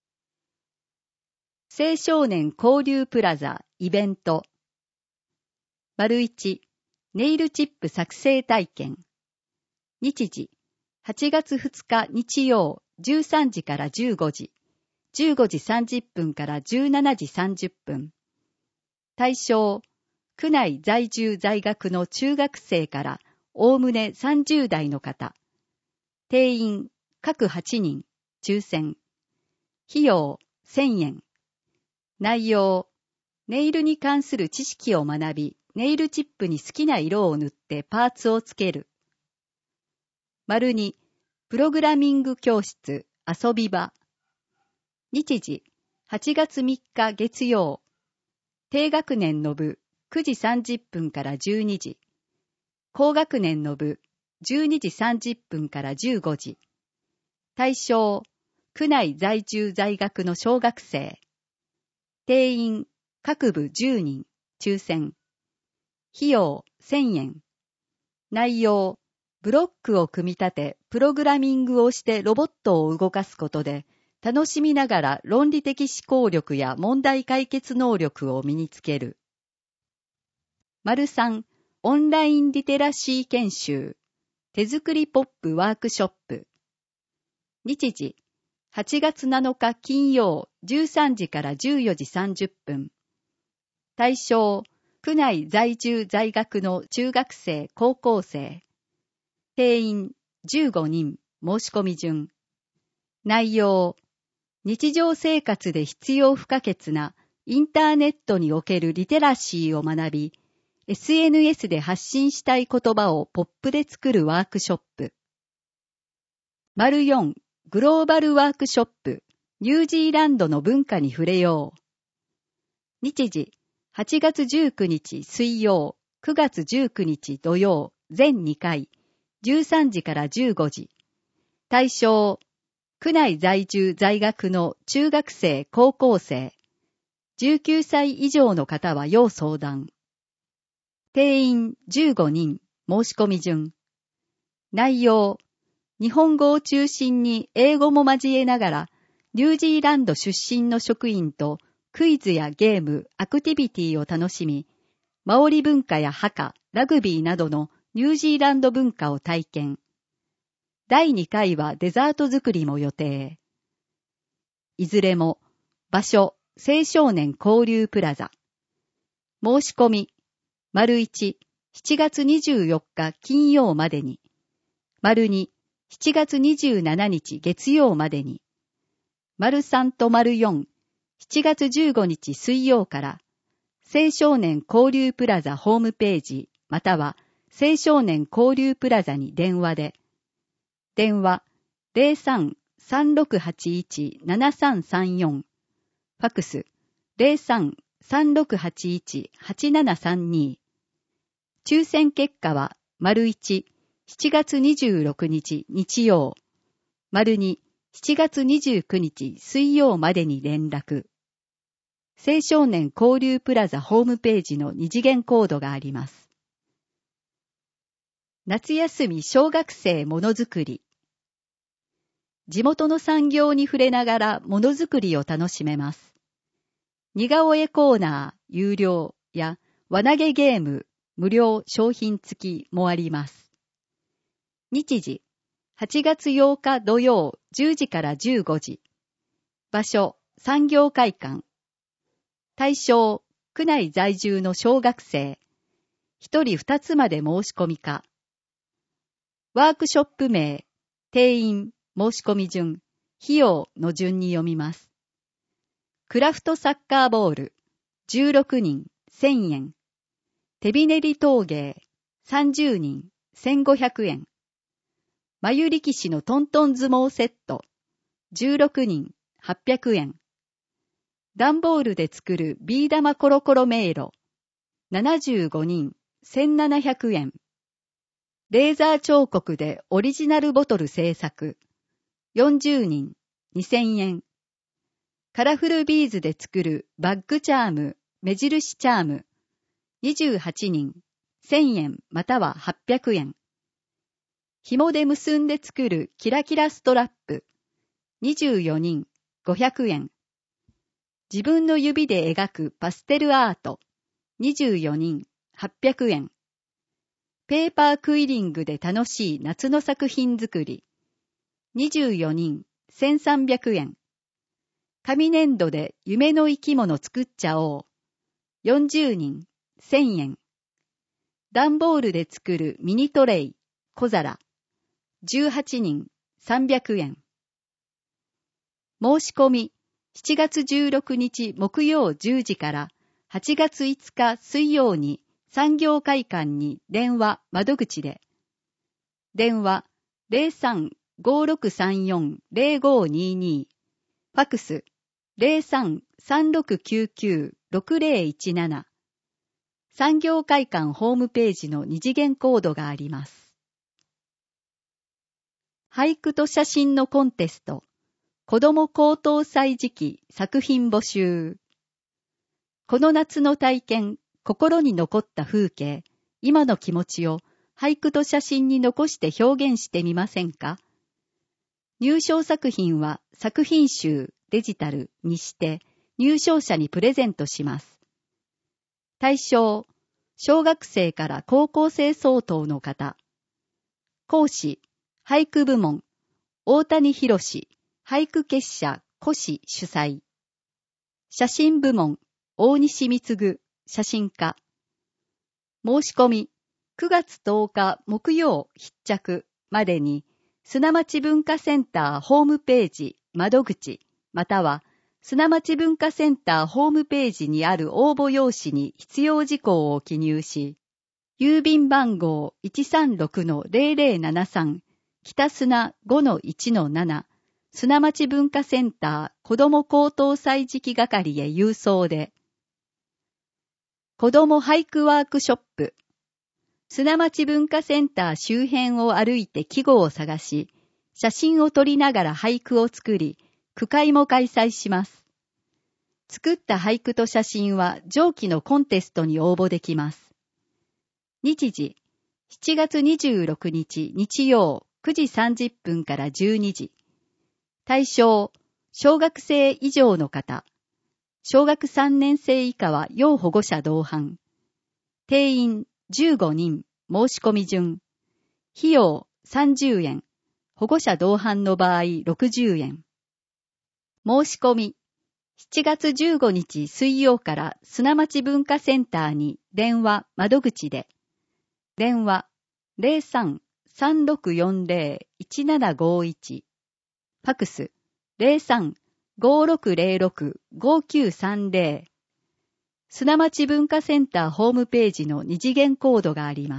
青少年交流プラザイベント。1、ネイルチップ作成体験。日時、8月2日日曜13時から15時、15時30分から17時30分。対象、区内在住在学の中学生からおおむね30代の方。定員、各8人、抽選。費用、1000円。内容、ネイルに関する知識を学び、ネイルチップに好きな色を塗ってパーツをつける。2、プログラミング教室、遊び場。日時、8月3日月曜。低学年の部、9時30分から12時。高学年の部、12時30分から15時。対象、区内在住在学の小学生。定員、各部10人、抽選。費用、1000円。内容、ブロックを組み立て、プログラミングをしてロボットを動かすことで、楽しみながら論理的思考力や問題解決能力を身につける。3、オンラインリテラシー研修、手作りポップワークショップ。日時、8月7日金曜13時から14時30分。対象、区内在住在学の中学生高校生。定員15人、申し込み順。内容、日常生活で必要不可欠なインターネットにおけるリテラシーを学び、SNS で発信したい言葉をポップで作るワークショップ。4、グローバルワークショップ、ニュージーランドの文化に触れよう。日時、8月19日水曜 9月19日土曜全2回、13時から15時。対象、区内在住在学の中学生、高校生。19歳以上の方は要相談。定員15人、申し込み順。内容、日本語を中心に英語も交えながら、ニュージーランド出身の職員とクイズやゲーム、アクティビティを楽しみ、マオリ文化やハカ、ラグビーなどのニュージーランド文化を体験。第2回はデザート作りも予定。いずれも、場所、青少年交流プラザ。申し込み、1、7月24日金曜までに。2、7月27日月曜までに。3と4、7月15日水曜から、青少年交流プラザホームページ、または青少年交流プラザに電話で。電話 03-3681-7334。ファクス 03-3681-8732。抽選結果は、1、7月26日日曜。2、7月29日水曜までに連絡。青少年交流プラザホームページの二次元コードがあります。夏休み小学生ものづくり。地元の産業に触れながらものづくりを楽しめます。似顔絵コーナー有料や輪投げゲーム無料商品付きもあります。日時、8月8日土曜10時から15時。場所、産業会館。対象、区内在住の小学生。1人2つまで申し込みか。ワークショップ名、定員、申し込み順、費用の順に読みます。クラフトサッカーボール、16人、1000円。手びねり陶芸、30人、1500円。眉力士のトントン相撲セット、16人、800円。段ボールで作るビー玉コロコロ迷路、75人、1700円。レーザー彫刻でオリジナルボトル製作、40人、2000円。カラフルビーズで作るバッグチャーム、目印チャーム、28人、1000円または800円。紐で結んで作るキラキラストラップ、24人、500円。自分の指で描くパステルアート、24人、800円。ペーパークイリングで楽しい夏の作品作り、24人、1300円。紙粘土で夢の生き物作っちゃおう、40人、1000円。段ボールで作るミニトレイ、小皿、18人、300円。申し込み、7月16日木曜10時から8月5日水曜に産業会館に電話窓口で。電話 03-5634-0522。ファクス 03-3699-6017。産業会館ホームページの二次元コードがあります。俳句と写真のコンテスト。子ども高等祭時期作品募集。この夏の体験、心に残った風景、今の気持ちを俳句と写真に残して表現してみませんか？入賞作品は作品集、デジタルにして入賞者にプレゼントします。対象、小学生から高校生相当の方。講師、俳句部門、大谷博士。俳句結社古紙主催。写真部門、大西貢、写真家。申し込み、9月10日木曜必着までに、砂町文化センターホームページ窓口、または砂町文化センターホームページにある応募用紙に必要事項を記入し、郵便番号 136-0073 北砂 5-1-7砂町文化センター子ども高等祭時期係へ郵送で。子ども俳句ワークショップ砂町文化センター周辺を歩いて季語を探し、写真を撮りながら俳句を作り、句会も開催します。作った俳句と写真は上記のコンテストに応募できます。日時、7月26日日曜9時30分から12時。対象、小学生以上の方。小学3年生以下は要保護者同伴。定員15人、申し込み順。費用30円。保護者同伴の場合60円。申し込み。7月15日水曜から砂町文化センターに電話窓口で。電話 03-3640-1751。ファクス 03-5606-5930。砂町文化センターホームページの二次元コードがあります。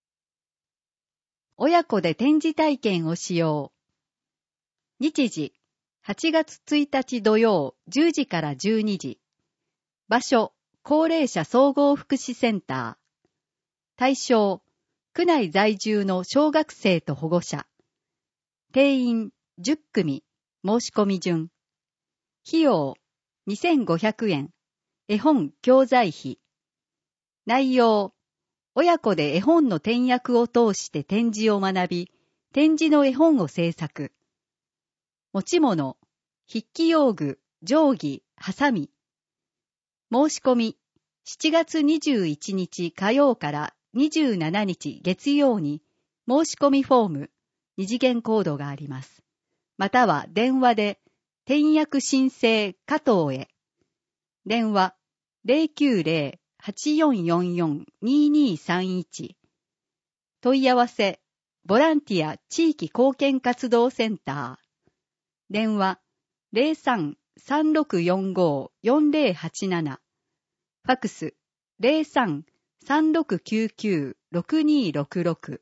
親子で展示体験をしよう。日時、8月1日土曜10時から12時。場所、高齢者総合福祉センター。対象、区内在住の小学生と保護者。定員10組、申し込み順。費用2500円。絵本教材費。内容、親子で絵本の点訳を通して点字を学び、点字の絵本を制作。持ち物、筆記用具、定規、ハサミ。申し込み、7月21日火曜から27日月曜に申し込みフォーム、二次元コードがあります。または電話で、点訳申請加藤へ。電話090-8444-2231。問い合わせ、ボランティア地域貢献活動センター。電話03-3645-4087。ファクス03-3699-6266。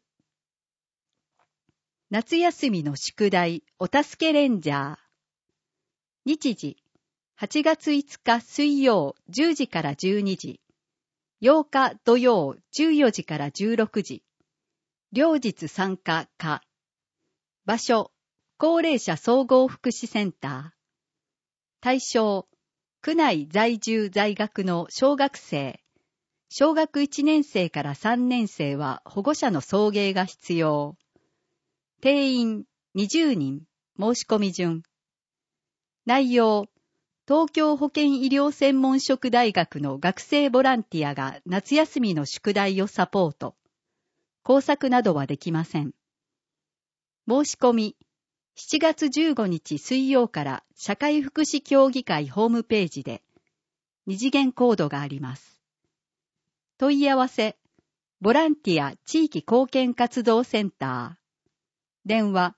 夏休みの宿題お助けレンジャー。日時、8月5日水曜10時から12時。8日土曜14時から16時。両日参加可。場所、高齢者総合福祉センター。対象、区内在住在学の小学生。小学1年生から3年生は保護者の送迎が必要。定員20人、申し込み順。内容、東京保健医療専門職大学の学生ボランティアが夏休みの宿題をサポート。工作などはできません。申し込み、7月15日水曜から社会福祉協議会ホームページで二次元コードがあります。問い合わせ、ボランティア地域貢献活動センター。電話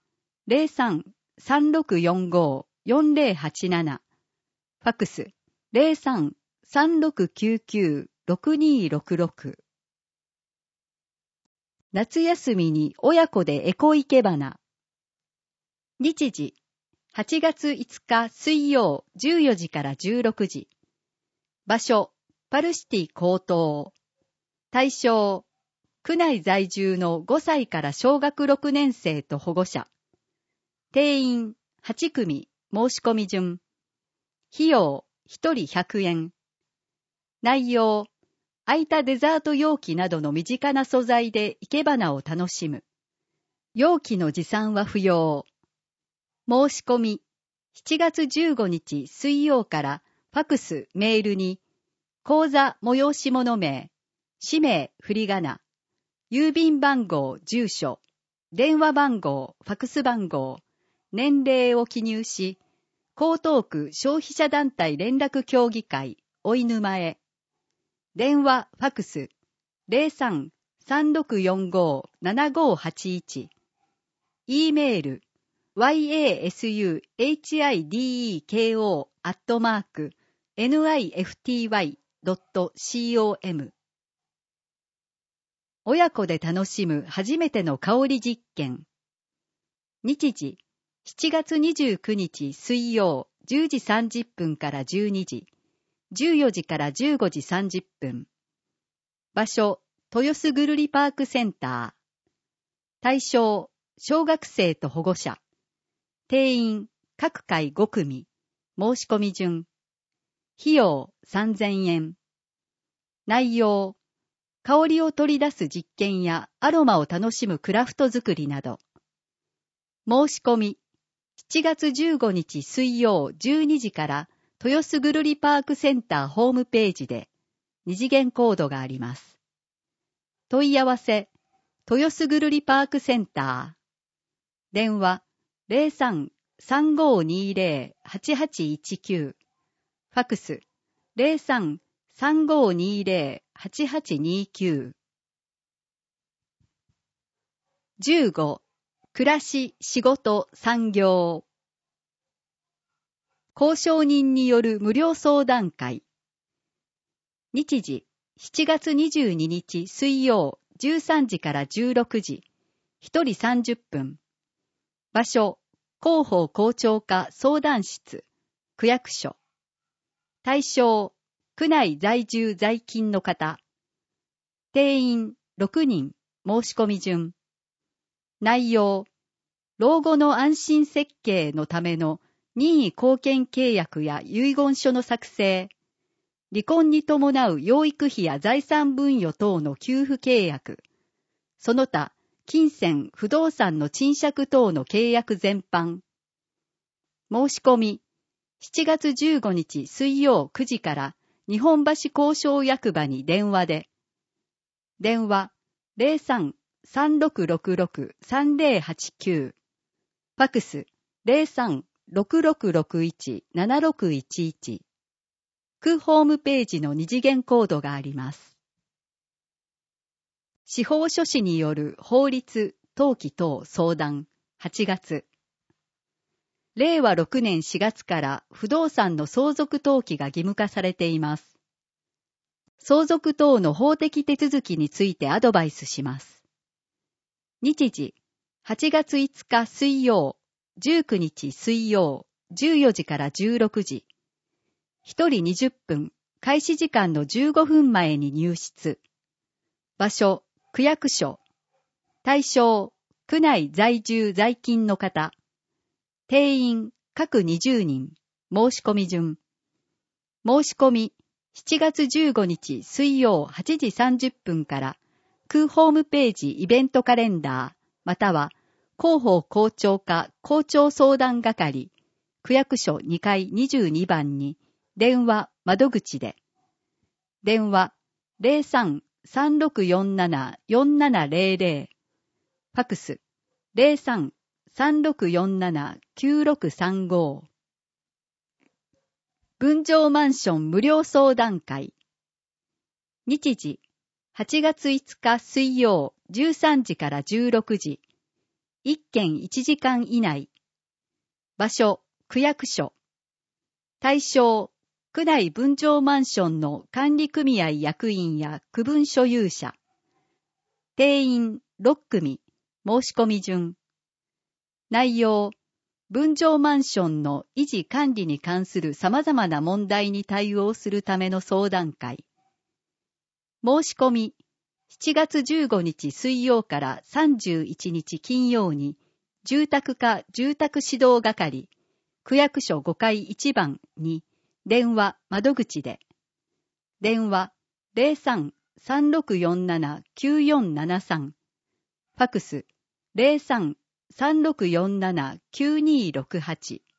03-3645-4087。ファクス03-3699-6266。夏休みに親子でエコ生け花。日時、8月5日水曜14時から16時。場所、パルシティ高等。対象、区内在住の5歳から小学6年生と保護者。定員8組、申し込み順。費用1人100円。内容、空いたデザート容器などの身近な素材で生け花を楽しむ。容器の持参は不要。申し込み、7月15日水曜からファクス、メールに、口座催し物名、氏名、振り仮名、郵便番号、住所、電話番号、ファクス番号、年齢を記入し、江東区消費者団体連絡協議会、お犬間へ。電話、ファクス、03-3645-7581。E メール、yasuhiko@nifty.com。親子で楽しむ初めての香り実験。日時、7月29日水曜10時30分から12時、14時から15時30分。場所、 豊洲ぐるりパークセンター。対象、小学生と保護者。定員、各回5組。申し込み順。費用、3000円。内容、香りを取り出す実験やアロマを楽しむクラフト作りなど。申し込み、7月15日水曜12時から豊洲ぐるりパークセンターホームページで二次元コードがあります。問い合わせ、豊洲ぐるりパークセンター。電話 03-3520-8819。ファクス 03-3520-8829。15. 暮らし、仕事、産業。交渉人による無料相談会。日時、7月22日水曜13時から16時。1人30分。場所、広報校長課相談室、区役所。対象、区内在住在勤の方。定員6人、申し込み順。内容、老後の安心設計のための任意貢献契約や遺言書の作成、離婚に伴う養育費や財産分与等の給付契約、その他、金銭、不動産の賃借等の契約全般。申し込み、7月15日水曜9時から日本橋交渉役場に電話で。電話03-3666-3089。ファクス03-6661-7611。区ホームページの二次元コードがあります。司法書士による法律、登記等相談、8月。令和6年4月から不動産の相続登記が義務化されています。相続等の法的手続きについてアドバイスします。日時、8月5日水曜、19日水曜、14時から16時。1人20分、開始時間の15分前に入室。場所、区役所。対象、区内在住在勤の方。定員、各20人。申し込み順。申し込み、7月15日水曜8時30分から、区ホームページイベントカレンダー、または、広報校長課校長相談係、区役所2階22番に、電話窓口で。電話03-3647-4700。ファクス03-3647-9635。分譲マンション無料相談会。日時、8月5日水曜13時から16時。1件1時間以内。場所、区役所。対象、区内分譲マンションの管理組合役員や区分所有者。定員6組。申し込み順。内容、分譲マンションの維持管理に関する様々な問題に対応するための相談会。申し込み、7月15日水曜から31日金曜に、住宅課住宅指導係、区役所5階1番に、電話窓口で。電話03-3647-9473。ファクス03-3647-9268。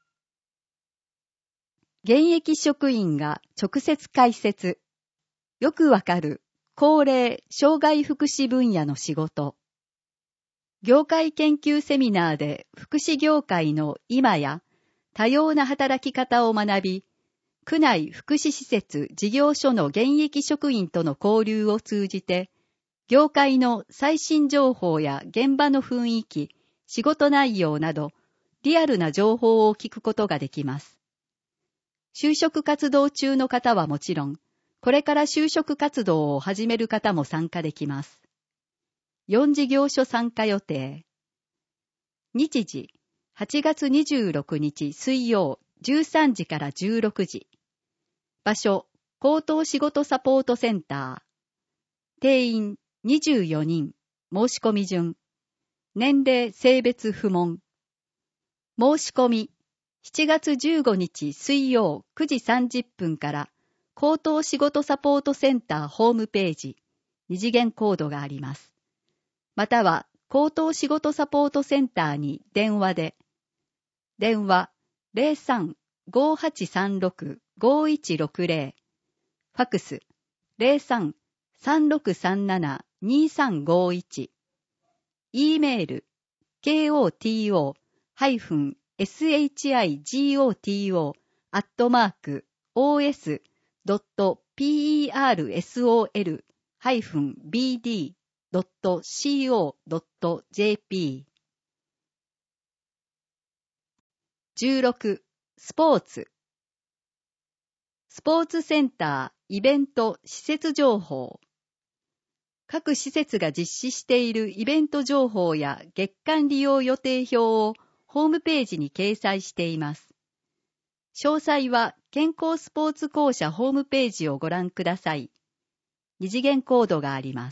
現役職員が直接解説。よくわかる高齢障害福祉分野の仕事。業界研究セミナーで福祉業界の今や多様な働き方を学び、区内福祉施設事業所の現役職員との交流を通じて、業界の最新情報や現場の雰囲気、仕事内容など、リアルな情報を聞くことができます。就職活動中の方はもちろん、これから就職活動を始める方も参加できます。4事業所参加予定。日時、8月26日水曜13時から16時。場所、高等仕事サポートセンター。定員 24人、申し込み順。年齢、性別不問。申し込み、7月15日水曜9時30分から高等仕事サポートセンターホームページ、二次元コードがあります。または、高等仕事サポートセンターに電話で、電話 03-5836-5160、ファクス 03-3637-2351、E メール koto.shigoto@os.persol-bd.co.jp。 16. スポーツ。スポーツセンター、イベント、施設情報。各施設が実施しているイベント情報や月間利用予定表をホームページに掲載しています。詳細は健康スポーツ公社ホームページをご覧ください。二次元コードがあります。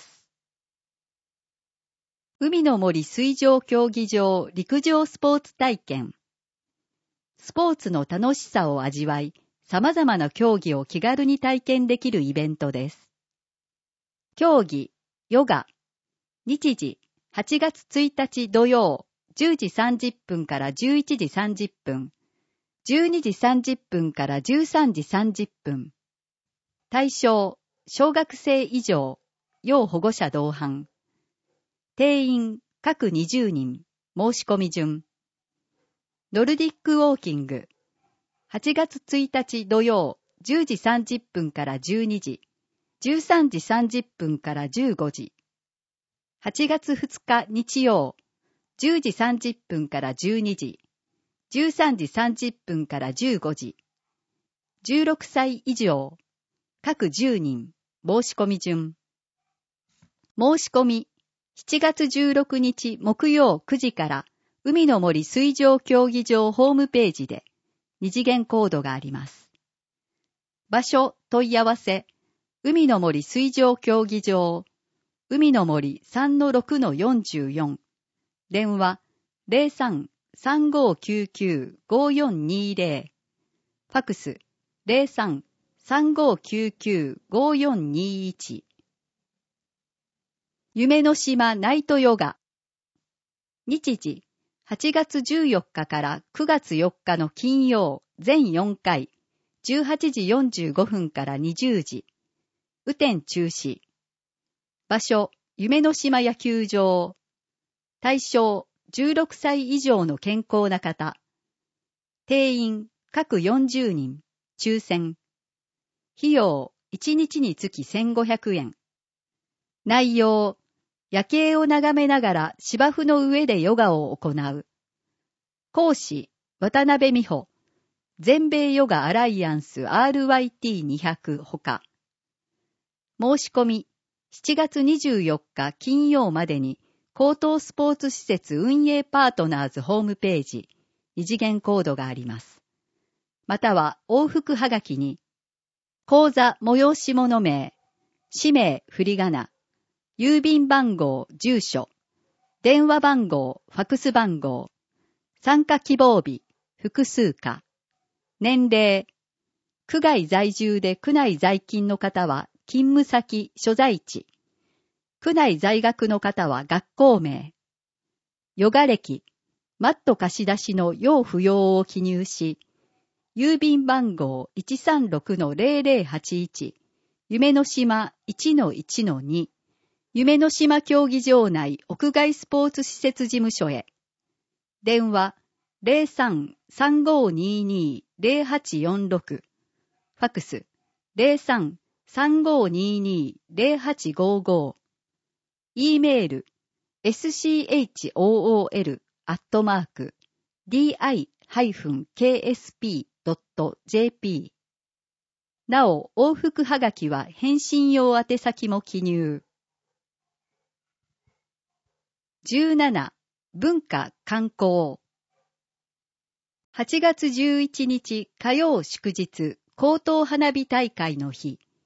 海の森水上競技場陸上スポーツ体験。スポーツの楽しさを味わい、様々な競技を気軽に体験できるイベントです。競技、ヨガ。日時、8月1日土曜、10時30分から11時30分。12時30分から13時30分。対象、小学生以上、要保護者同伴。定員、各20人、申し込み順。ノルディックウォーキング。8月1日土曜、10時30分から12時。13時30分から15時。8月2日日曜、10時30分から12時。13時30分から15時。16歳以上、各10人、申し込み順。申し込み、7月16日木曜9時から、海の森水上競技場ホームページで、二次元コードがあります。場所、問い合わせ、海の森水上競技場、海の森 3-6-44、電話 03-3599-5420、ファクス 03-3599-5421。夢の島ナイトヨガ。日時、8月14日から9月4日の金曜、全4回、18時45分から20時。雨天中止。場所、夢の島野球場。対象、16歳以上の健康な方。定員、各40人、抽選。費用、1日につき1500円。内容、夜景を眺めながら芝生の上でヨガを行う。講師、渡辺美穂。全米ヨガアライアンス RYT200 ほか。申し込み、7月24日金曜までに、高等スポーツ施設運営パートナーズホームページ、二次元コードがあります。または往復はがきに、講座催し物名、氏名振り仮名、郵便番号住所、電話番号ファクス番号、参加希望日複数か、年齢、区外在住で区内在勤の方は勤務先所在地、区内在学の方は学校名、ヨガ歴、マット貸し出しの要不要を記入し、郵便番号 136-0081、夢の島 1-1-2、夢の島競技場内屋外スポーツ施設事務所へ。電話 03-3522-0846、ファクス 03-3522-0855、E メール school@di-ksp.jp。 なお、往復はがきは返信用宛先も記入。17. 文化観光。8月11日火曜祝日高等花火大会の日、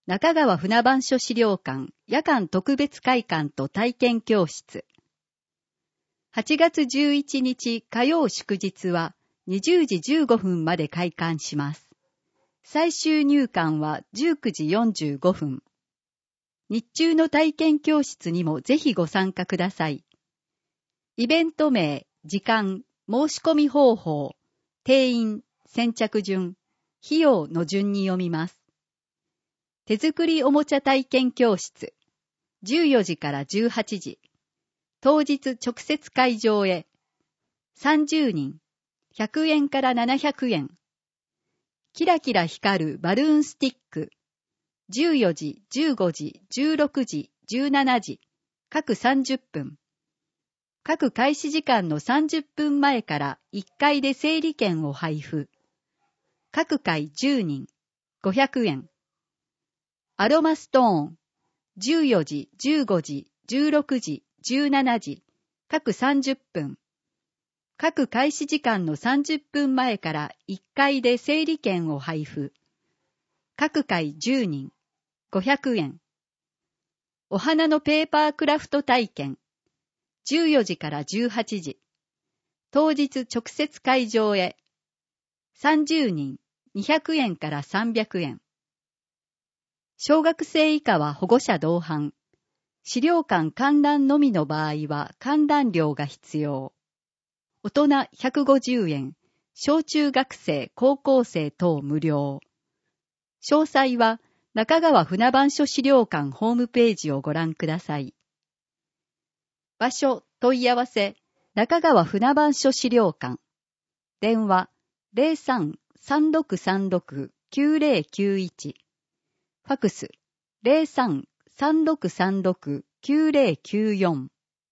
中川船番所資料館夜間特別会館と体験教室。8月11日火曜祝日は20時15分まで開館します。最終入館は19時45分。日中の体験教室にもぜひご参加ください。イベント名、時間、申し込み方法、定員、先着順、費用の順に読みます。手作りおもちゃ体験教室、14時から18時。当日直接会場へ。30人、100円から700円。キラキラ光るバルーンスティック、14時、15時、16時、17時、各30分。各開始時間の30分前から1回で整理券を配布。各回10人、500円。アロマストーン、14時、15時、16時、17時、各30分。各開始時間の30分前から1回で整理券を配布。各回10人、500円。お花のペーパークラフト体験、14時から18時。当日直接会場へ。30人、200円から300円。小学生以下は保護者同伴。資料館観覧のみの場合は観覧料が必要。大人150円、小中学生、高校生等無料。詳細は中川船番所資料館ホームページをご覧ください。場所、問い合わせ、中川船番所資料館。電話、03-3636-9091。ファクス、03-3636-9094。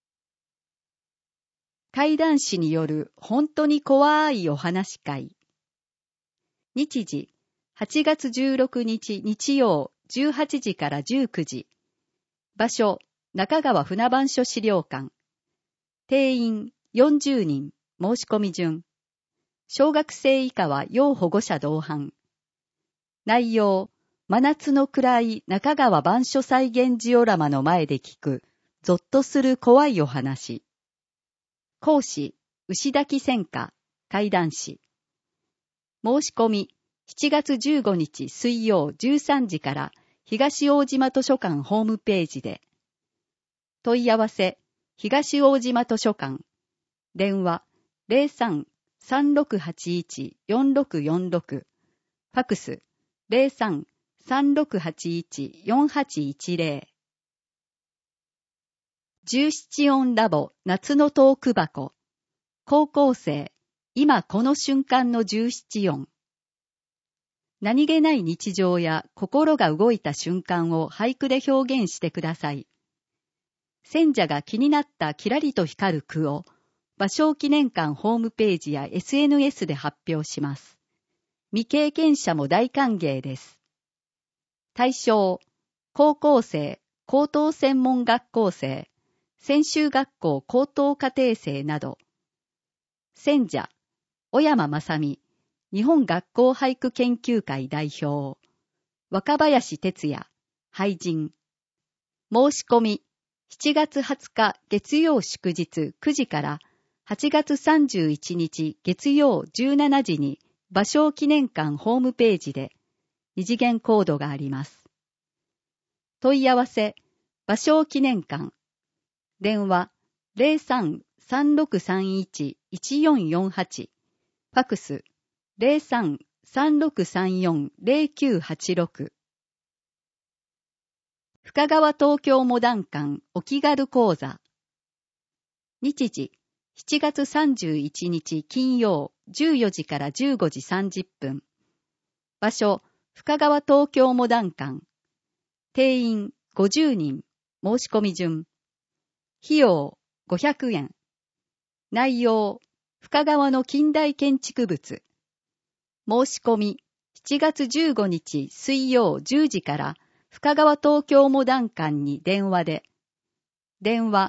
怪談師による本当に怖いお話会。日時、8月16日日曜18時から19時。場所、中川船番所資料館。定員40人、申し込み順。小学生以下は要保護者同伴。内容、真夏の暗い中川番所再現ジオラマの前で聞く、ゾッとする怖いお話。講師、牛滝専科、怪談師。申し込み、7月15日水曜13時から東大島図書館ホームページで。問い合わせ、東大島図書館。電話、03-3681-4646。ファクス、03-3681-4810。17音ラボ夏のトーク箱。高校生、今この瞬間の17音。何気ない日常や心が動いた瞬間を俳句で表現してください。選者が気になったキラリと光る句を、芭蕉記念館ホームページや SNS で発表します。未経験者も大歓迎です。対象、高校生、高等専門学校生、専修学校高等課程生など。選者、小山正美、日本学校俳句研究会代表。若林哲也、俳人。申し込み、7月20日月曜祝日9時から8月31日月曜17時に芭蕉記念館ホームページで二次元コードがあります。問い合わせ、芭蕉記念館。電話、03-3631-1448。ファクス、03-3634-0986。深川東京モダン館お気軽講座。日時、7月31日金曜14時から15時30分。場所、深川東京モダン館。定員50人、申し込み順。費用500円。内容、深川の近代建築物。申し込み、7月15日水曜10時から深川東京モダン館に電話で。電話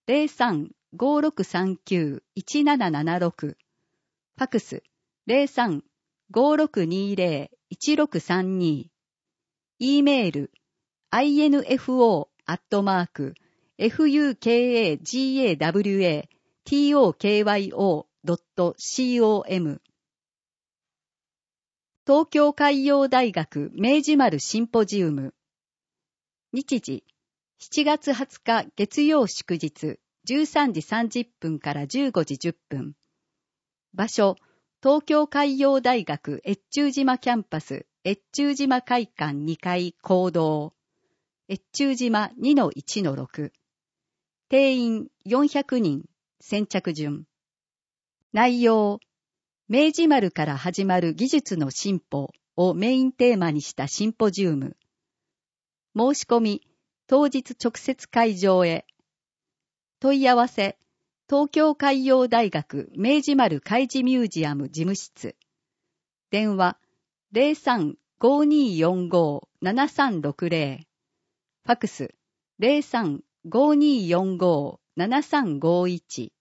03-5639-1776。ファクス03-5620-1632。 E メール、info@fukagawatokyo.com。東京海洋大学明治丸シンポジウム。日時、7月20日月曜祝日、13時30分から15時10分。場所、東京海洋大学越中島キャンパス、越中島会館2階講堂。越中島 2-1-6。定員400人、先着順。内容、明治丸から始まる技術の進歩をメインテーマにしたシンポジウム。申し込み、当日直接会場へ。問い合わせ、東京海洋大学明治丸海事ミュージアム事務室。電話、03-5245-7360。ファクス、03-5245-7351。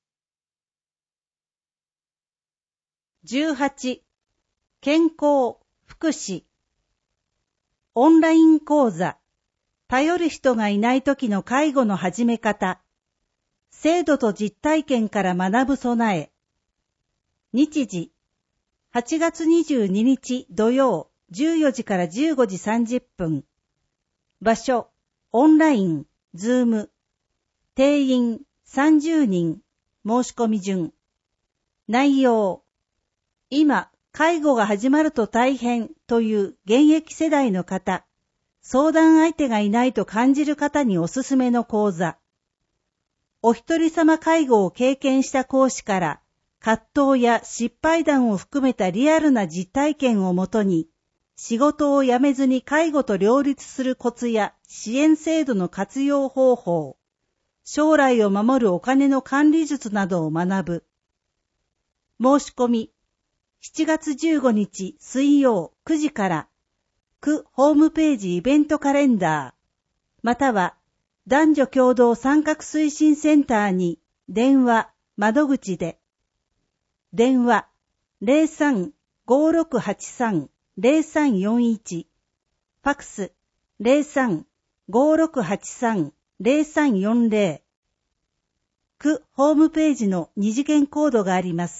18、健康、福祉。オンライン講座、頼る人がいない時の介護の始め方。制度と実体験から学ぶ備え。日時、8月22日土曜14時から15時30分。場所、オンライン、ズーム。定員30人、申し込み順。内容、今、介護が始まると大変という現役世代の方、相談相手がいないと感じる方におすすめの講座。お一人様介護を経験した講師から、葛藤や失敗談を含めたリアルな実体験をもとに、仕事を辞めずに介護と両立するコツや支援制度の活用方法、将来を守るお金の管理術などを学ぶ。申し込み、7月15日水曜9時から、区ホームページイベントカレンダー、または男女共同参画推進センターに電話、窓口で。電話 03-5683-0341。ファクス 03-5683-0340。区ホームページの二次元コードがあります。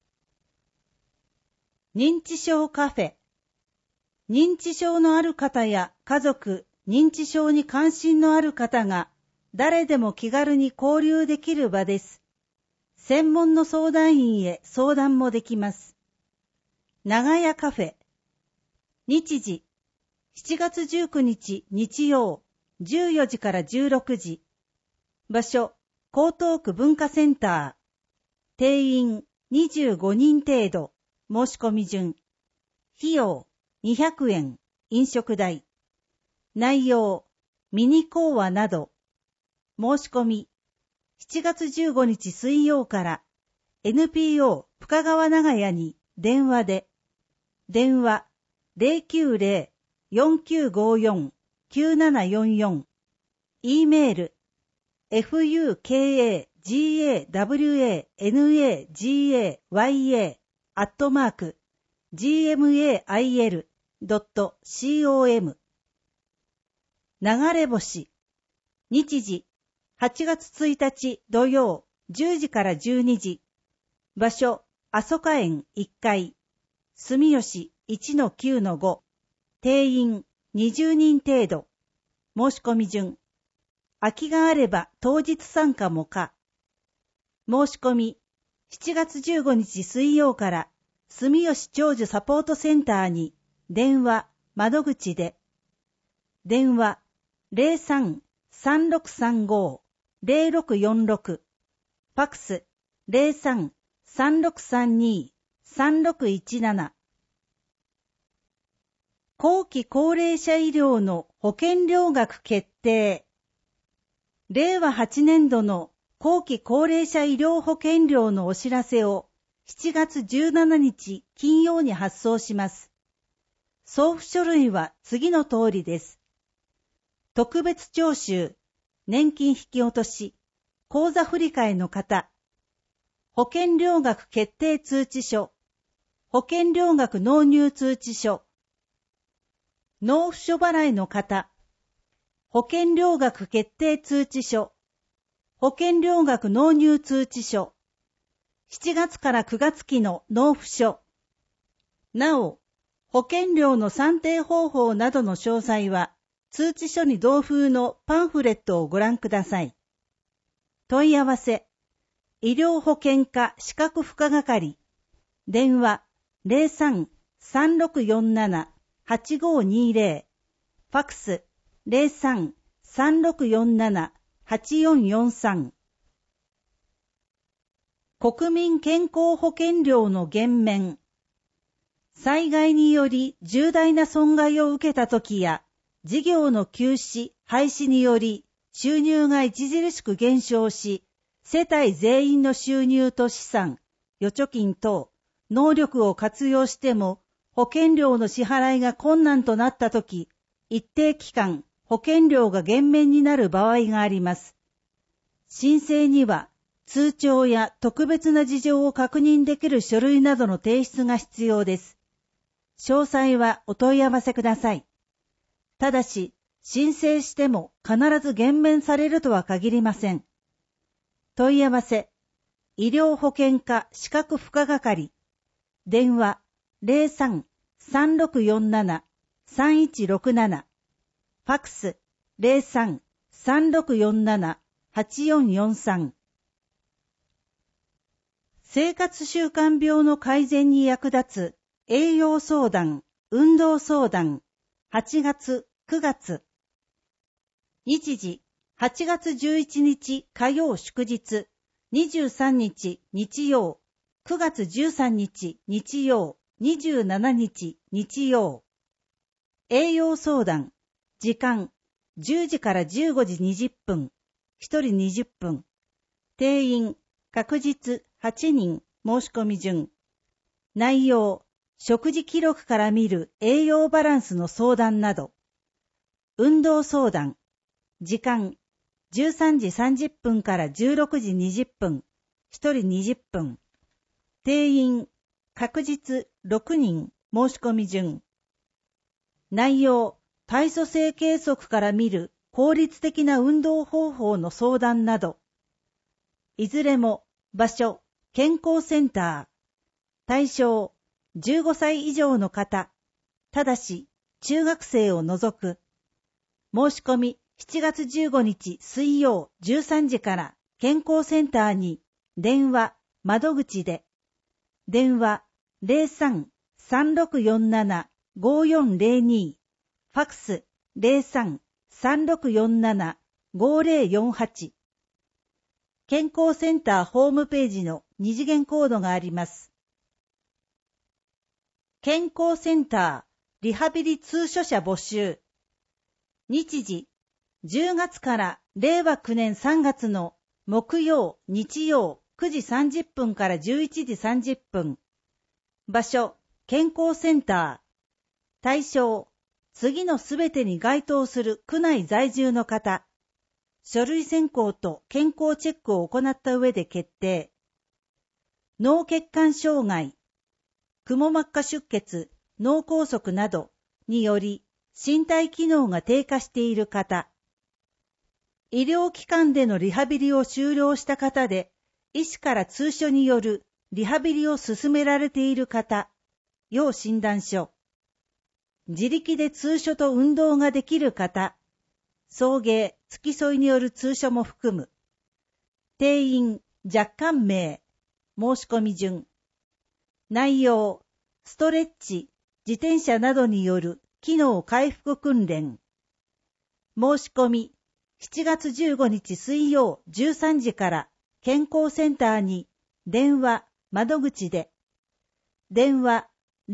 認知症カフェ。認知症のある方や家族、認知症に関心のある方が誰でも気軽に交流できる場です。専門の相談員へ相談もできます。長屋カフェ。日時、7月19日日曜、14時から16時。場所、江東区文化センター。定員25人程度。申し込み順。費用200円。飲食代。内容、ミニ講話など。申し込み、7月15日水曜から NPO 深川長屋に電話で。電話 090-4954-9744。E メール fukagawaya@gmail.com。 流れ星。日時、8月1日土曜10時から12時。場所、阿蘇花園1階。住吉 1-9-5。定員20人程度。申し込み順。空きがあれば当日参加も可。申し込み、7月15日水曜から住吉長寿サポートセンターに電話、窓口で。電話 03-3635-0646。ファクス 03-3632-3617。後期高齢者医療の保険料額決定。令和8年度の後期高齢者医療保険料のお知らせを7月17日金曜に発送します。送付書類は次の通りです。特別徴収、年金引き落とし、口座振替の方、保険料額決定通知書、保険料額納入通知書、 納付書払いの方、保険料額決定通知書、保険料額納入通知書、7月から9月期の納付書。なお、保険料の算定方法などの詳細は、通知書に同封のパンフレットをご覧ください。問い合わせ、医療保険課資格付加係、電話03-3647-8520、ファクス03-3647-8443。国民健康保険料の減免。災害により重大な損害を受けたときや、事業の休止、廃止により収入が著しく減少し、世帯全員の収入と資産、預貯金等、能力を活用しても保険料の支払いが困難となったとき、一定期間保険料が減免になる場合があります。申請には通帳や特別な事情を確認できる書類などの提出が必要です。詳細はお問い合わせください。ただし、申請しても必ず減免されるとは限りません。問い合わせ、医療保険課資格付加係、電話03-3647-3167、ファクス03-3647-8443。生活習慣病の改善に役立つ栄養相談、運動相談、8月、9月。日時、8月11日火曜祝日、23日日曜、9月13日日曜、27日日曜。栄養相談、時間、10時から15時20分、1人20分。定員、確実8人、申し込み順。内容、食事記録から見る栄養バランスの相談など。運動相談。時間、13時30分から16時20分。1人20分。定員、確実6人。申し込み順。内容、体組成計測から見る効率的な運動方法の相談など。いずれも、場所、健康センター。対象、15歳以上の方、ただし中学生を除く。申し込み7月15日水曜13時から健康センターに電話、窓口で。電話03-3647-5402、ファクス03-3647-5048。健康センターホームページの二次元コードがあります。健康センターリハビリ通所者募集。日時、10月から令和9年3月の木曜、日曜9時30分から11時30分。場所、健康センター。対象、次のすべてに該当する区内在住の方。書類選考と健康チェックを行った上で決定。脳血管障害、くも膜下出血、脳梗塞などにより身体機能が低下している方。医療機関でのリハビリを終了した方で、医師から通所によるリハビリを進められている方。要診断書。自力で通所と運動ができる方。送迎、付き添いによる通所も含む。定員、若干名。申し込み順。内容、ストレッチ、自転車などによる機能回復訓練。申し込み、7月15日水曜13時から健康センターに電話、窓口で。電話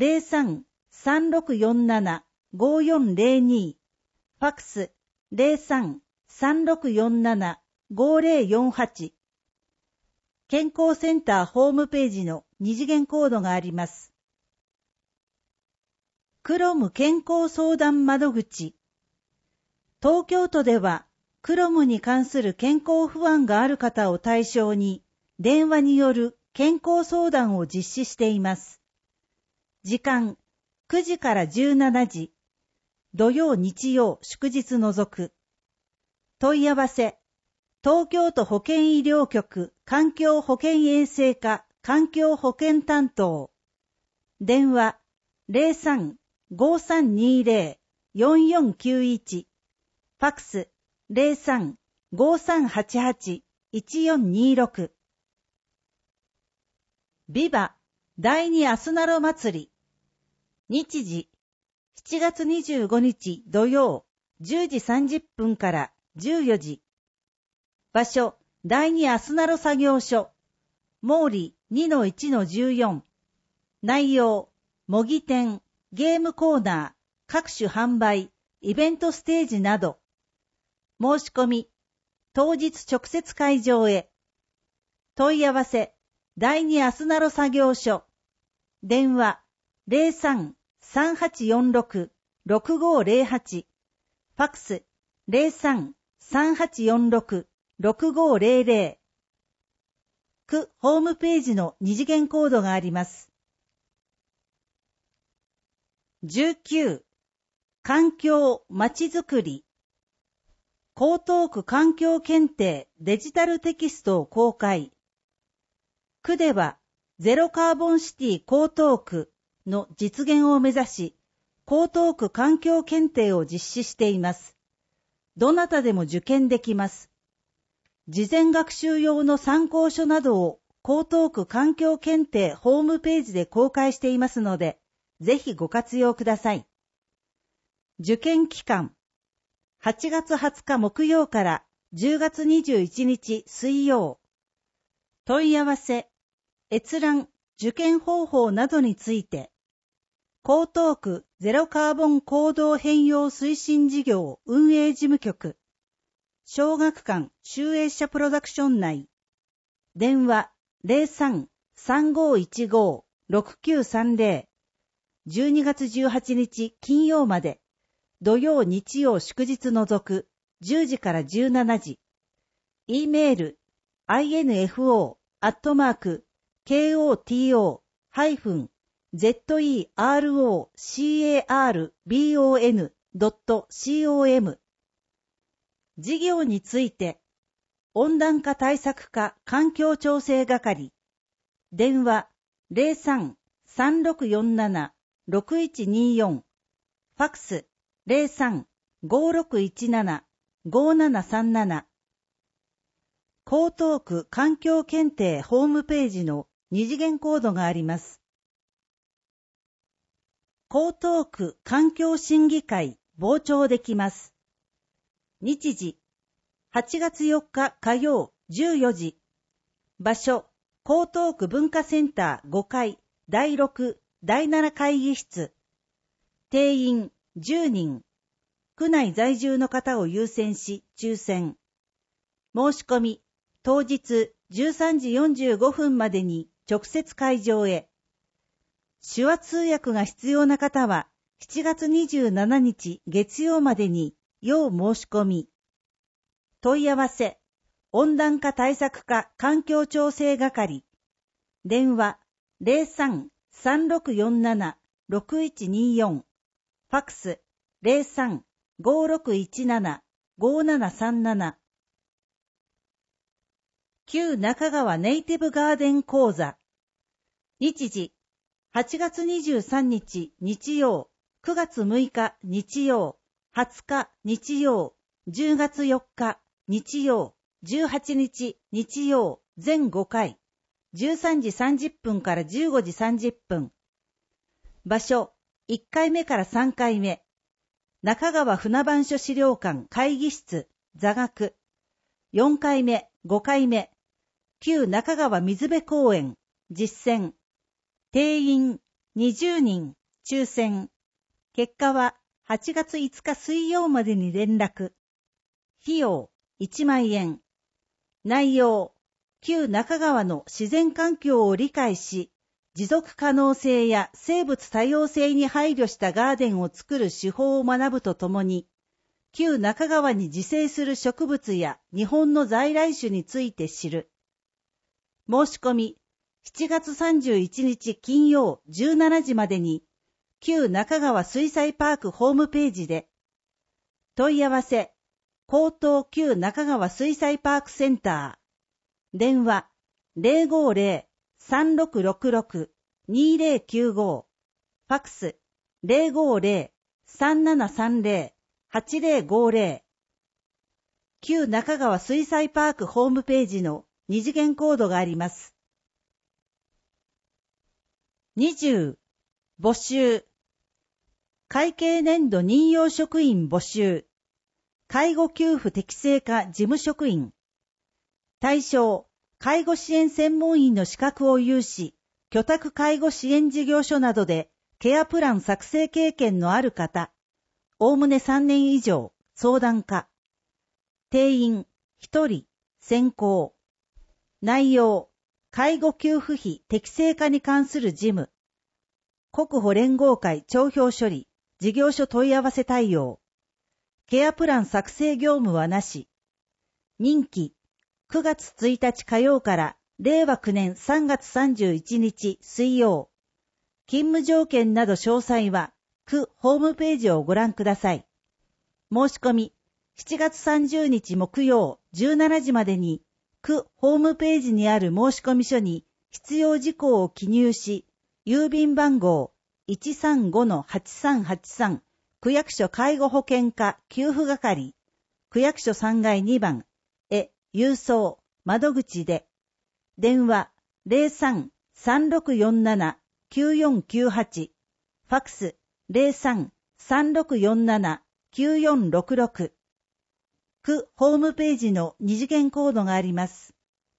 03-3647-5402、ファクス03-3647-5048。健康センターホームページの二次元コードがあります。クロム健康相談窓口。東京都では、クロムに関する健康不安がある方を対象に、電話による健康相談を実施しています。時間、9時から17時。 土曜日曜祝日除く。問い合わせ、東京都保健医療局環境保健衛生課環境保健担当。電話03-5320-4491。ファクス03-5388-1426。ビバ第二アスナロ祭り。日時7月25日土曜10時30分から14時。場所第二アスナロ作業所。毛利 2-1-14。内容模擬店、ゲームコーナー、各種販売、イベントステージなど。申し込み当日直接会場へ。問い合わせ第二アスナロ作業所。電話03-3846-6508。ファクス03-3846-6500。区ホームページの二次元コードがあります。19. 環境まちづくり。江東区環境検定デジタルテキストを公開。区ではゼロカーボンシティ江東区の実現を目指し、江東区環境検定を実施しています。どなたでも受験できます。事前学習用の参考書などを江東区環境検定ホームページで公開していますので、ぜひご活用ください。受験期間、8月20日木曜から10月21日水曜。問い合わせ、閲覧、受験方法などについて、江東区ゼロカーボン行動変容推進事業運営事務局、小学館集英社プロダクション内、電話03-3515-6930、12月18日金曜まで、土曜日曜祝日除く10時から17時。E メール info@koto-zeroCarbon.com。 事業について、温暖化対策課環境調整係。電話03-3647-6124。ファクス03-5617-5737。江東区環境検定ホームページの二次元コードがあります。江東区環境審議会傍聴できます。日時8月4日火曜14時。場所江東区文化センター5階第6第7会議室。定員10人。区内在住の方を優先し抽選。申し込み当日13時45分までに直接会場へ。手話通訳が必要な方は7月27日月曜までに要申し込み。問い合わせ温暖化対策課環境調整係。電話03-3647-6124。ファクス03-5617-5737。旧中川ネイティブガーデン講座。日時8月23日日曜、9月6日日曜、20日日曜、10月4日日曜、18日日曜、全5回、13時30分から15時30分。場所、1回目から3回目。中川船番所資料館会議室、座学。4回目、5回目。旧中川水辺公園、実践。定員20人、抽選。結果は8月5日水曜までに連絡。費用1万円。内容、旧中川の自然環境を理解し、持続可能性や生物多様性に配慮したガーデンを作る手法を学ぶとともに、旧中川に自生する植物や日本の在来種について知る。申し込み、7月31日金曜17時までに、 旧中川水彩パークホームページで。問い合わせ、江東旧中川水彩パークセンター。電話、050-3666-2095。ファクス、050-3730-8050。旧中川水彩パークホームページの二次元コードがあります。20、募集。会計年度任用職員募集。介護給付適正化事務職員。対象、介護支援専門員の資格を有し、居宅介護支援事業所などでケアプラン作成経験のある方。おおむね3年以上、相談家。定員、1人、選考。内容、介護給付費適正化に関する事務。国保連合会帳票処理、事業所問い合わせ対応。ケアプラン作成業務はなし。任期、9月1日火曜から令和9年3月31日水曜。勤務条件など詳細は、区ホームページをご覧ください。申し込み、7月30日木曜17時までに、区ホームページにある申込書に必要事項を記入し、郵便番号 135-8383 区役所介護保険課給付係、区役所3階2番へ郵送窓口で、電話 03-3647-9498、ファクス 03-3647-9466。区ホームページの二次元コードがあります。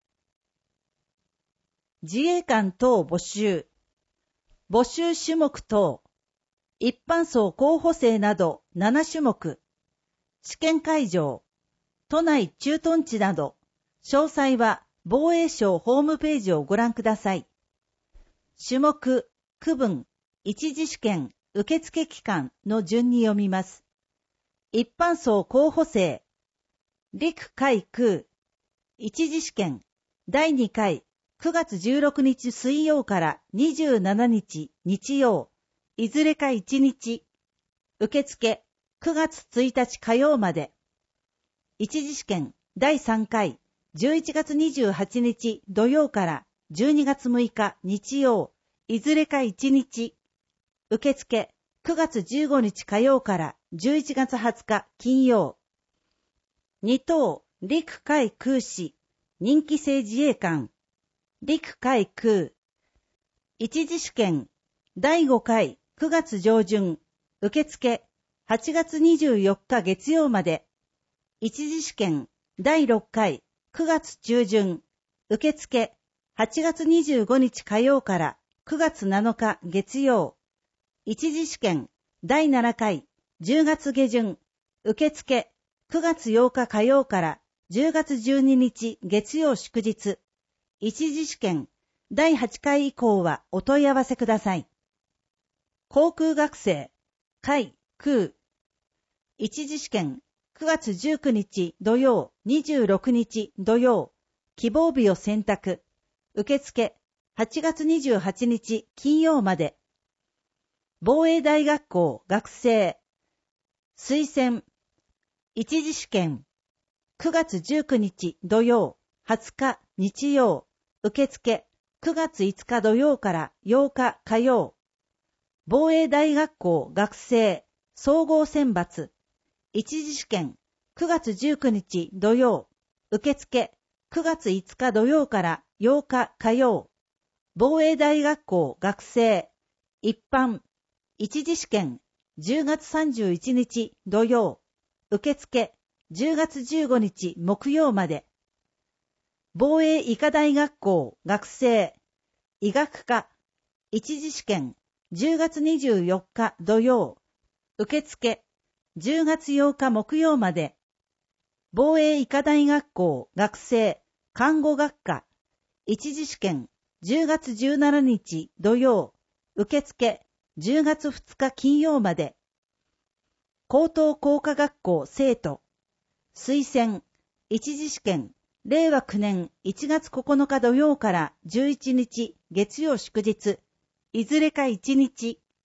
自衛官等募集。募集種目等。一般層候補生など7種目。試験会場。都内駐屯地など。詳細は防衛省ホームページをご覧ください。種目、区分、一次試験、受付期間の順に読みます。一般層候補生。陸海空。一次試験。第2回。9月16日水曜から27日日曜。いずれか1日。受付。9月1日火曜まで。一次試験。第3回。11月28日土曜から12月6日日曜。いずれか1日。受付。9月15日火曜から11月20日金曜。2等、陸海空士、任期制自衛官、陸海空。一次試験、第5回、9月上旬、受付、8月24日月曜まで。一次試験、第6回、9月中旬、受付、8月25日火曜から9月7日月曜。一次試験、第7回、10月下旬、受付、9月8日火曜から10月12日月曜祝日。一次試験、第8回以降はお問い合わせください。航空学生、海、空。一次試験、9月19日土曜、26日土曜。希望日を選択。受付、8月28日金曜まで。防衛大学校学生。推薦。一次試験。9月19日土曜、20日日曜。受付、9月5日土曜から8日火曜。防衛大学校学生。総合選抜。一次試験。9月19日土曜。受付、9月5日土曜から8日火曜。防衛大学校学生。一般。一次試験。10月31日土曜。受付、10月15日木曜まで。防衛医科大学校学生。医学科。一次試験。10月24日土曜。受付、10月8日木曜まで。防衛医科大学校学生。看護学科。一次試験。10月17日土曜。受付、10月2日金曜まで。高等工科学校生徒。推薦。一次試験。令和9年1月9日土曜から11日月曜祝日。いずれか1日。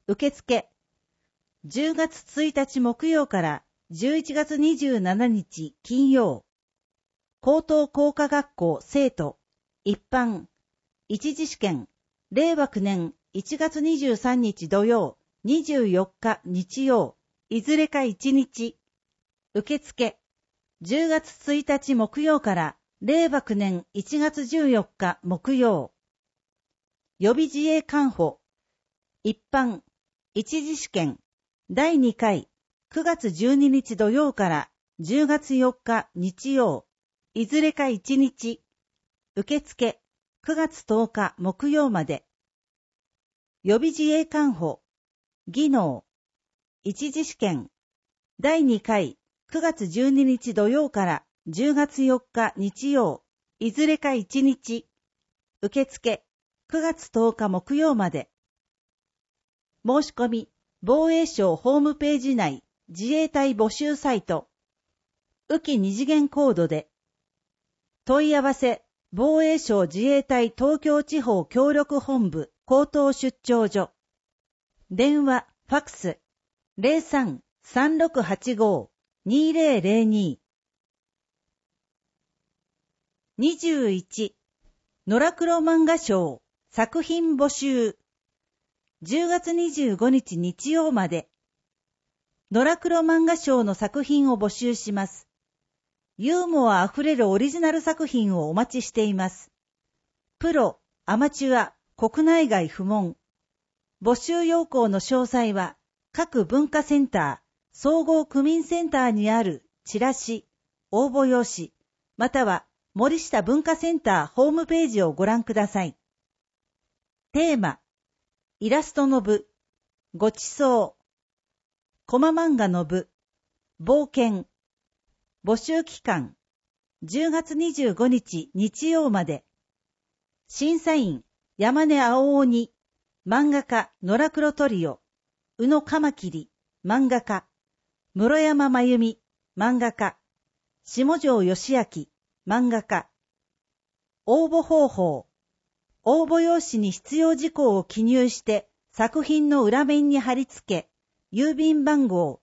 受付。10月1日木曜から11月27日金曜。高等工科学校生徒、一般、一次試験、令和9年1月23日土曜、24日日曜、いずれか1日。受付。10月1日木曜から令和9年1月14日木曜。予備自衛官補。一般、一次試験、第2回、9月12日土曜から10月4日日曜、いずれか1日。受付、9月10日木曜まで。予備自衛官補。技能。一次試験、第2回、9月12日土曜から10月4日日曜、いずれか1日。受付、9月10日木曜まで。申し込み、防衛省ホームページ内、自衛隊募集サイト。宇木二次元コードで。問い合わせ、防衛省自衛隊東京地方協力本部高等出張所。電話、ファックス、03-3685-2002。21、ノラクロ漫画賞、作品募集。10月25日日曜まで。ノラクロ漫画賞の作品を募集します。ユーモアあふれるオリジナル作品をお待ちしています。プロ、アマチュア、国内外不問。募集要項の詳細は、各文化センター、総合区民センターにあるチラシ、応募用紙、または森下文化センターホームページをご覧ください。テーマ、イラストの部、ごちそう、コマ漫画の部、冒険。募集期間、10月25日日曜まで。審査員、山根青鬼、漫画家、ノラクロトリオ、宇野カマキリ、漫画家、室山真由美、漫画家、下條義明、漫画家。応募方法。応募用紙に必要事項を記入して作品の裏面に貼り付け、郵便番号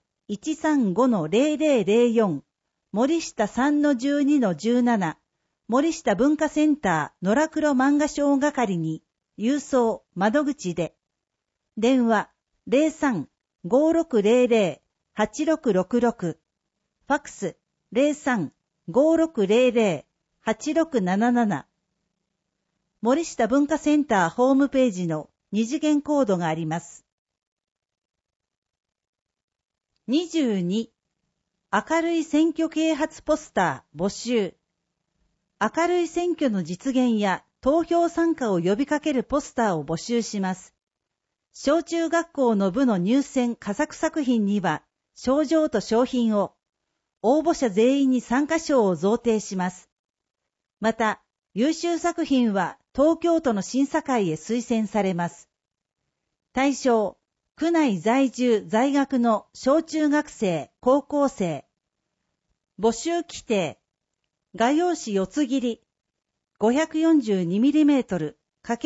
135-0004 森下 3-12-17 森下文化センターノラクロ漫画賞係に郵送窓口で。電話 03-5600-8666 ファックス 03-5600-8677。森下文化センターホームページの二次元コードがあります。22、明るい選挙啓発ポスター募集。明るい選挙の実現や投票参加を呼びかけるポスターを募集します。小中学校の部の入選佳作作品には、賞状と賞品を、応募者全員に参加賞を贈呈します。また、優秀作品は東京都の審査会へ推薦されます。対象、区内在住在学の小中学生、高校生。募集規定、画用紙四つ切り、542mm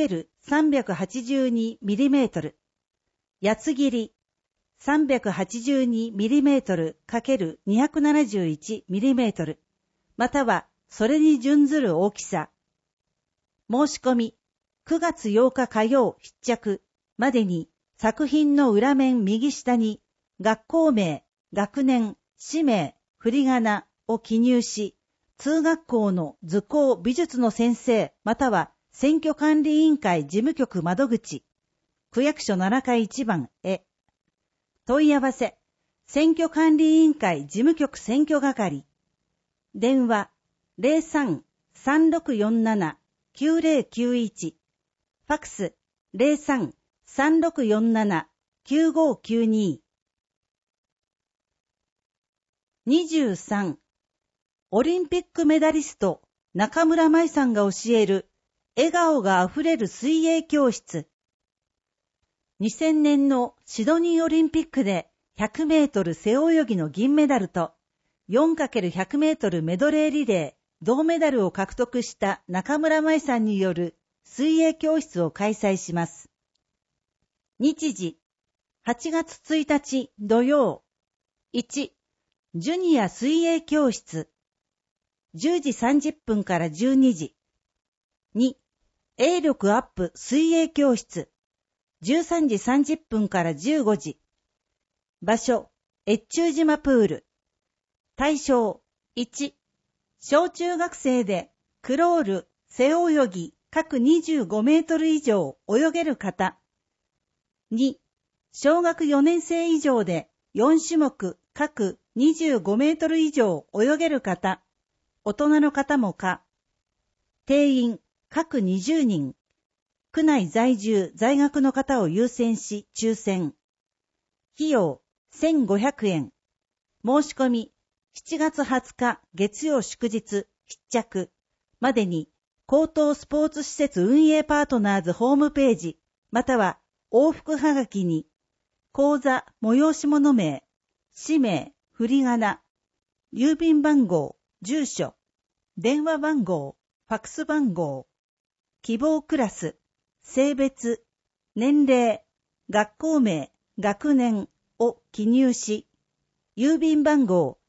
×382mm、八つ切り、382mm×271mm、またはそれに準ずる大きさ。申し込み、9月8日火曜必着までに作品の裏面右下に学校名、学年、氏名、振り仮名を記入し、通学校の図工美術の先生または選挙管理委員会事務局窓口、区役所7階1番へ。問い合わせ、選挙管理委員会事務局選挙係。電話、03-3647-9091。ファックス、03-3647-9592。23、オリンピックメダリスト中村舞さんが教える笑顔があふれる水泳教室。2000年のシドニーオリンピックで100メートル背泳ぎの銀メダルと 4×100 メートルメドレーリレー銅メダルを獲得した中村舞さんによる水泳教室を開催します。日時 8月1日土曜。1、ジュニア水泳教室。10時30分から12時。2、泳力アップ水泳教室。13時30分から15時。場所、越中島プール。対象、1、小中学生でクロール、背泳ぎ、各25メートル以上泳げる方。2、小学4年生以上で4種目、各25メートル以上泳げる方。大人の方も可。定員、各20人。区内在住、在学の方を優先し、抽選。費用、1500円。申し込み、7月20日月曜祝日必着までに高等スポーツ施設運営パートナーズホームページまたは往復はがきに口座催し物名、氏名、振り仮名、郵便番号、住所、電話番号、ファクス番号、希望クラス、性別、年齢、学校名、学年を記入し、郵便番号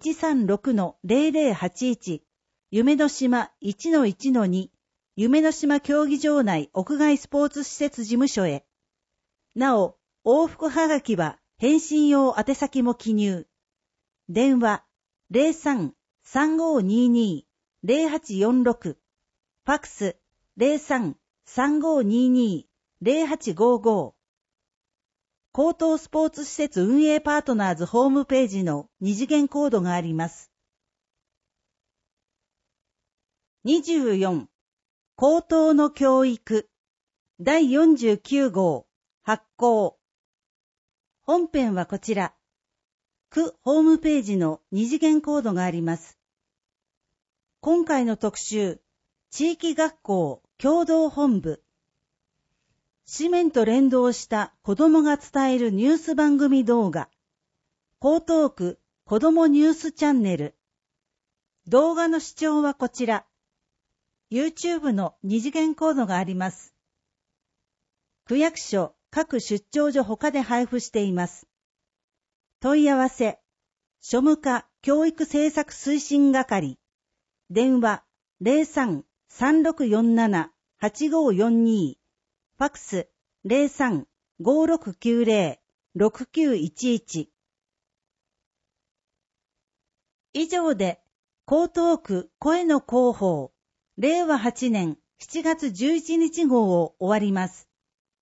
136-0081夢の島 1-1-2 夢の島競技場内屋外スポーツ施設事務所へ。なお、往復はがきは返信用宛先も記入。電話 03-3522-0846 ファクス 03-3522-0855高等スポーツ施設運営パートナーズホームページの二次元コードがあります。24. 高等の教育第49号発行本編はこちら。区ホームページの二次元コードがあります。今回の特集、地域学校共同本部。紙面と連動した子どもが伝えるニュース番組動画。江東区子どもニュースチャンネル。動画の視聴はこちら。YouTube の二次元コードがあります。区役所各出張所他で配布しています。問い合わせ、庶務課教育政策推進係。電話03-3647-8542。ファクス03-5690-6911。以上で、江東区声の広報、令和8年7月11日号を終わります。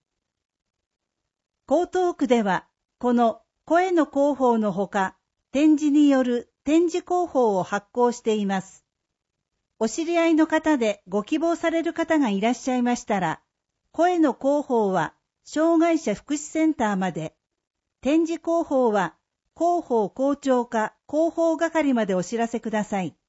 江東区では、この声の広報のほか、展示による展示広報を発行しています。お知り合いの方でご希望される方がいらっしゃいましたら、声の広報は障害者福祉センターまで、展示広報は広報校長課広報係までお知らせください。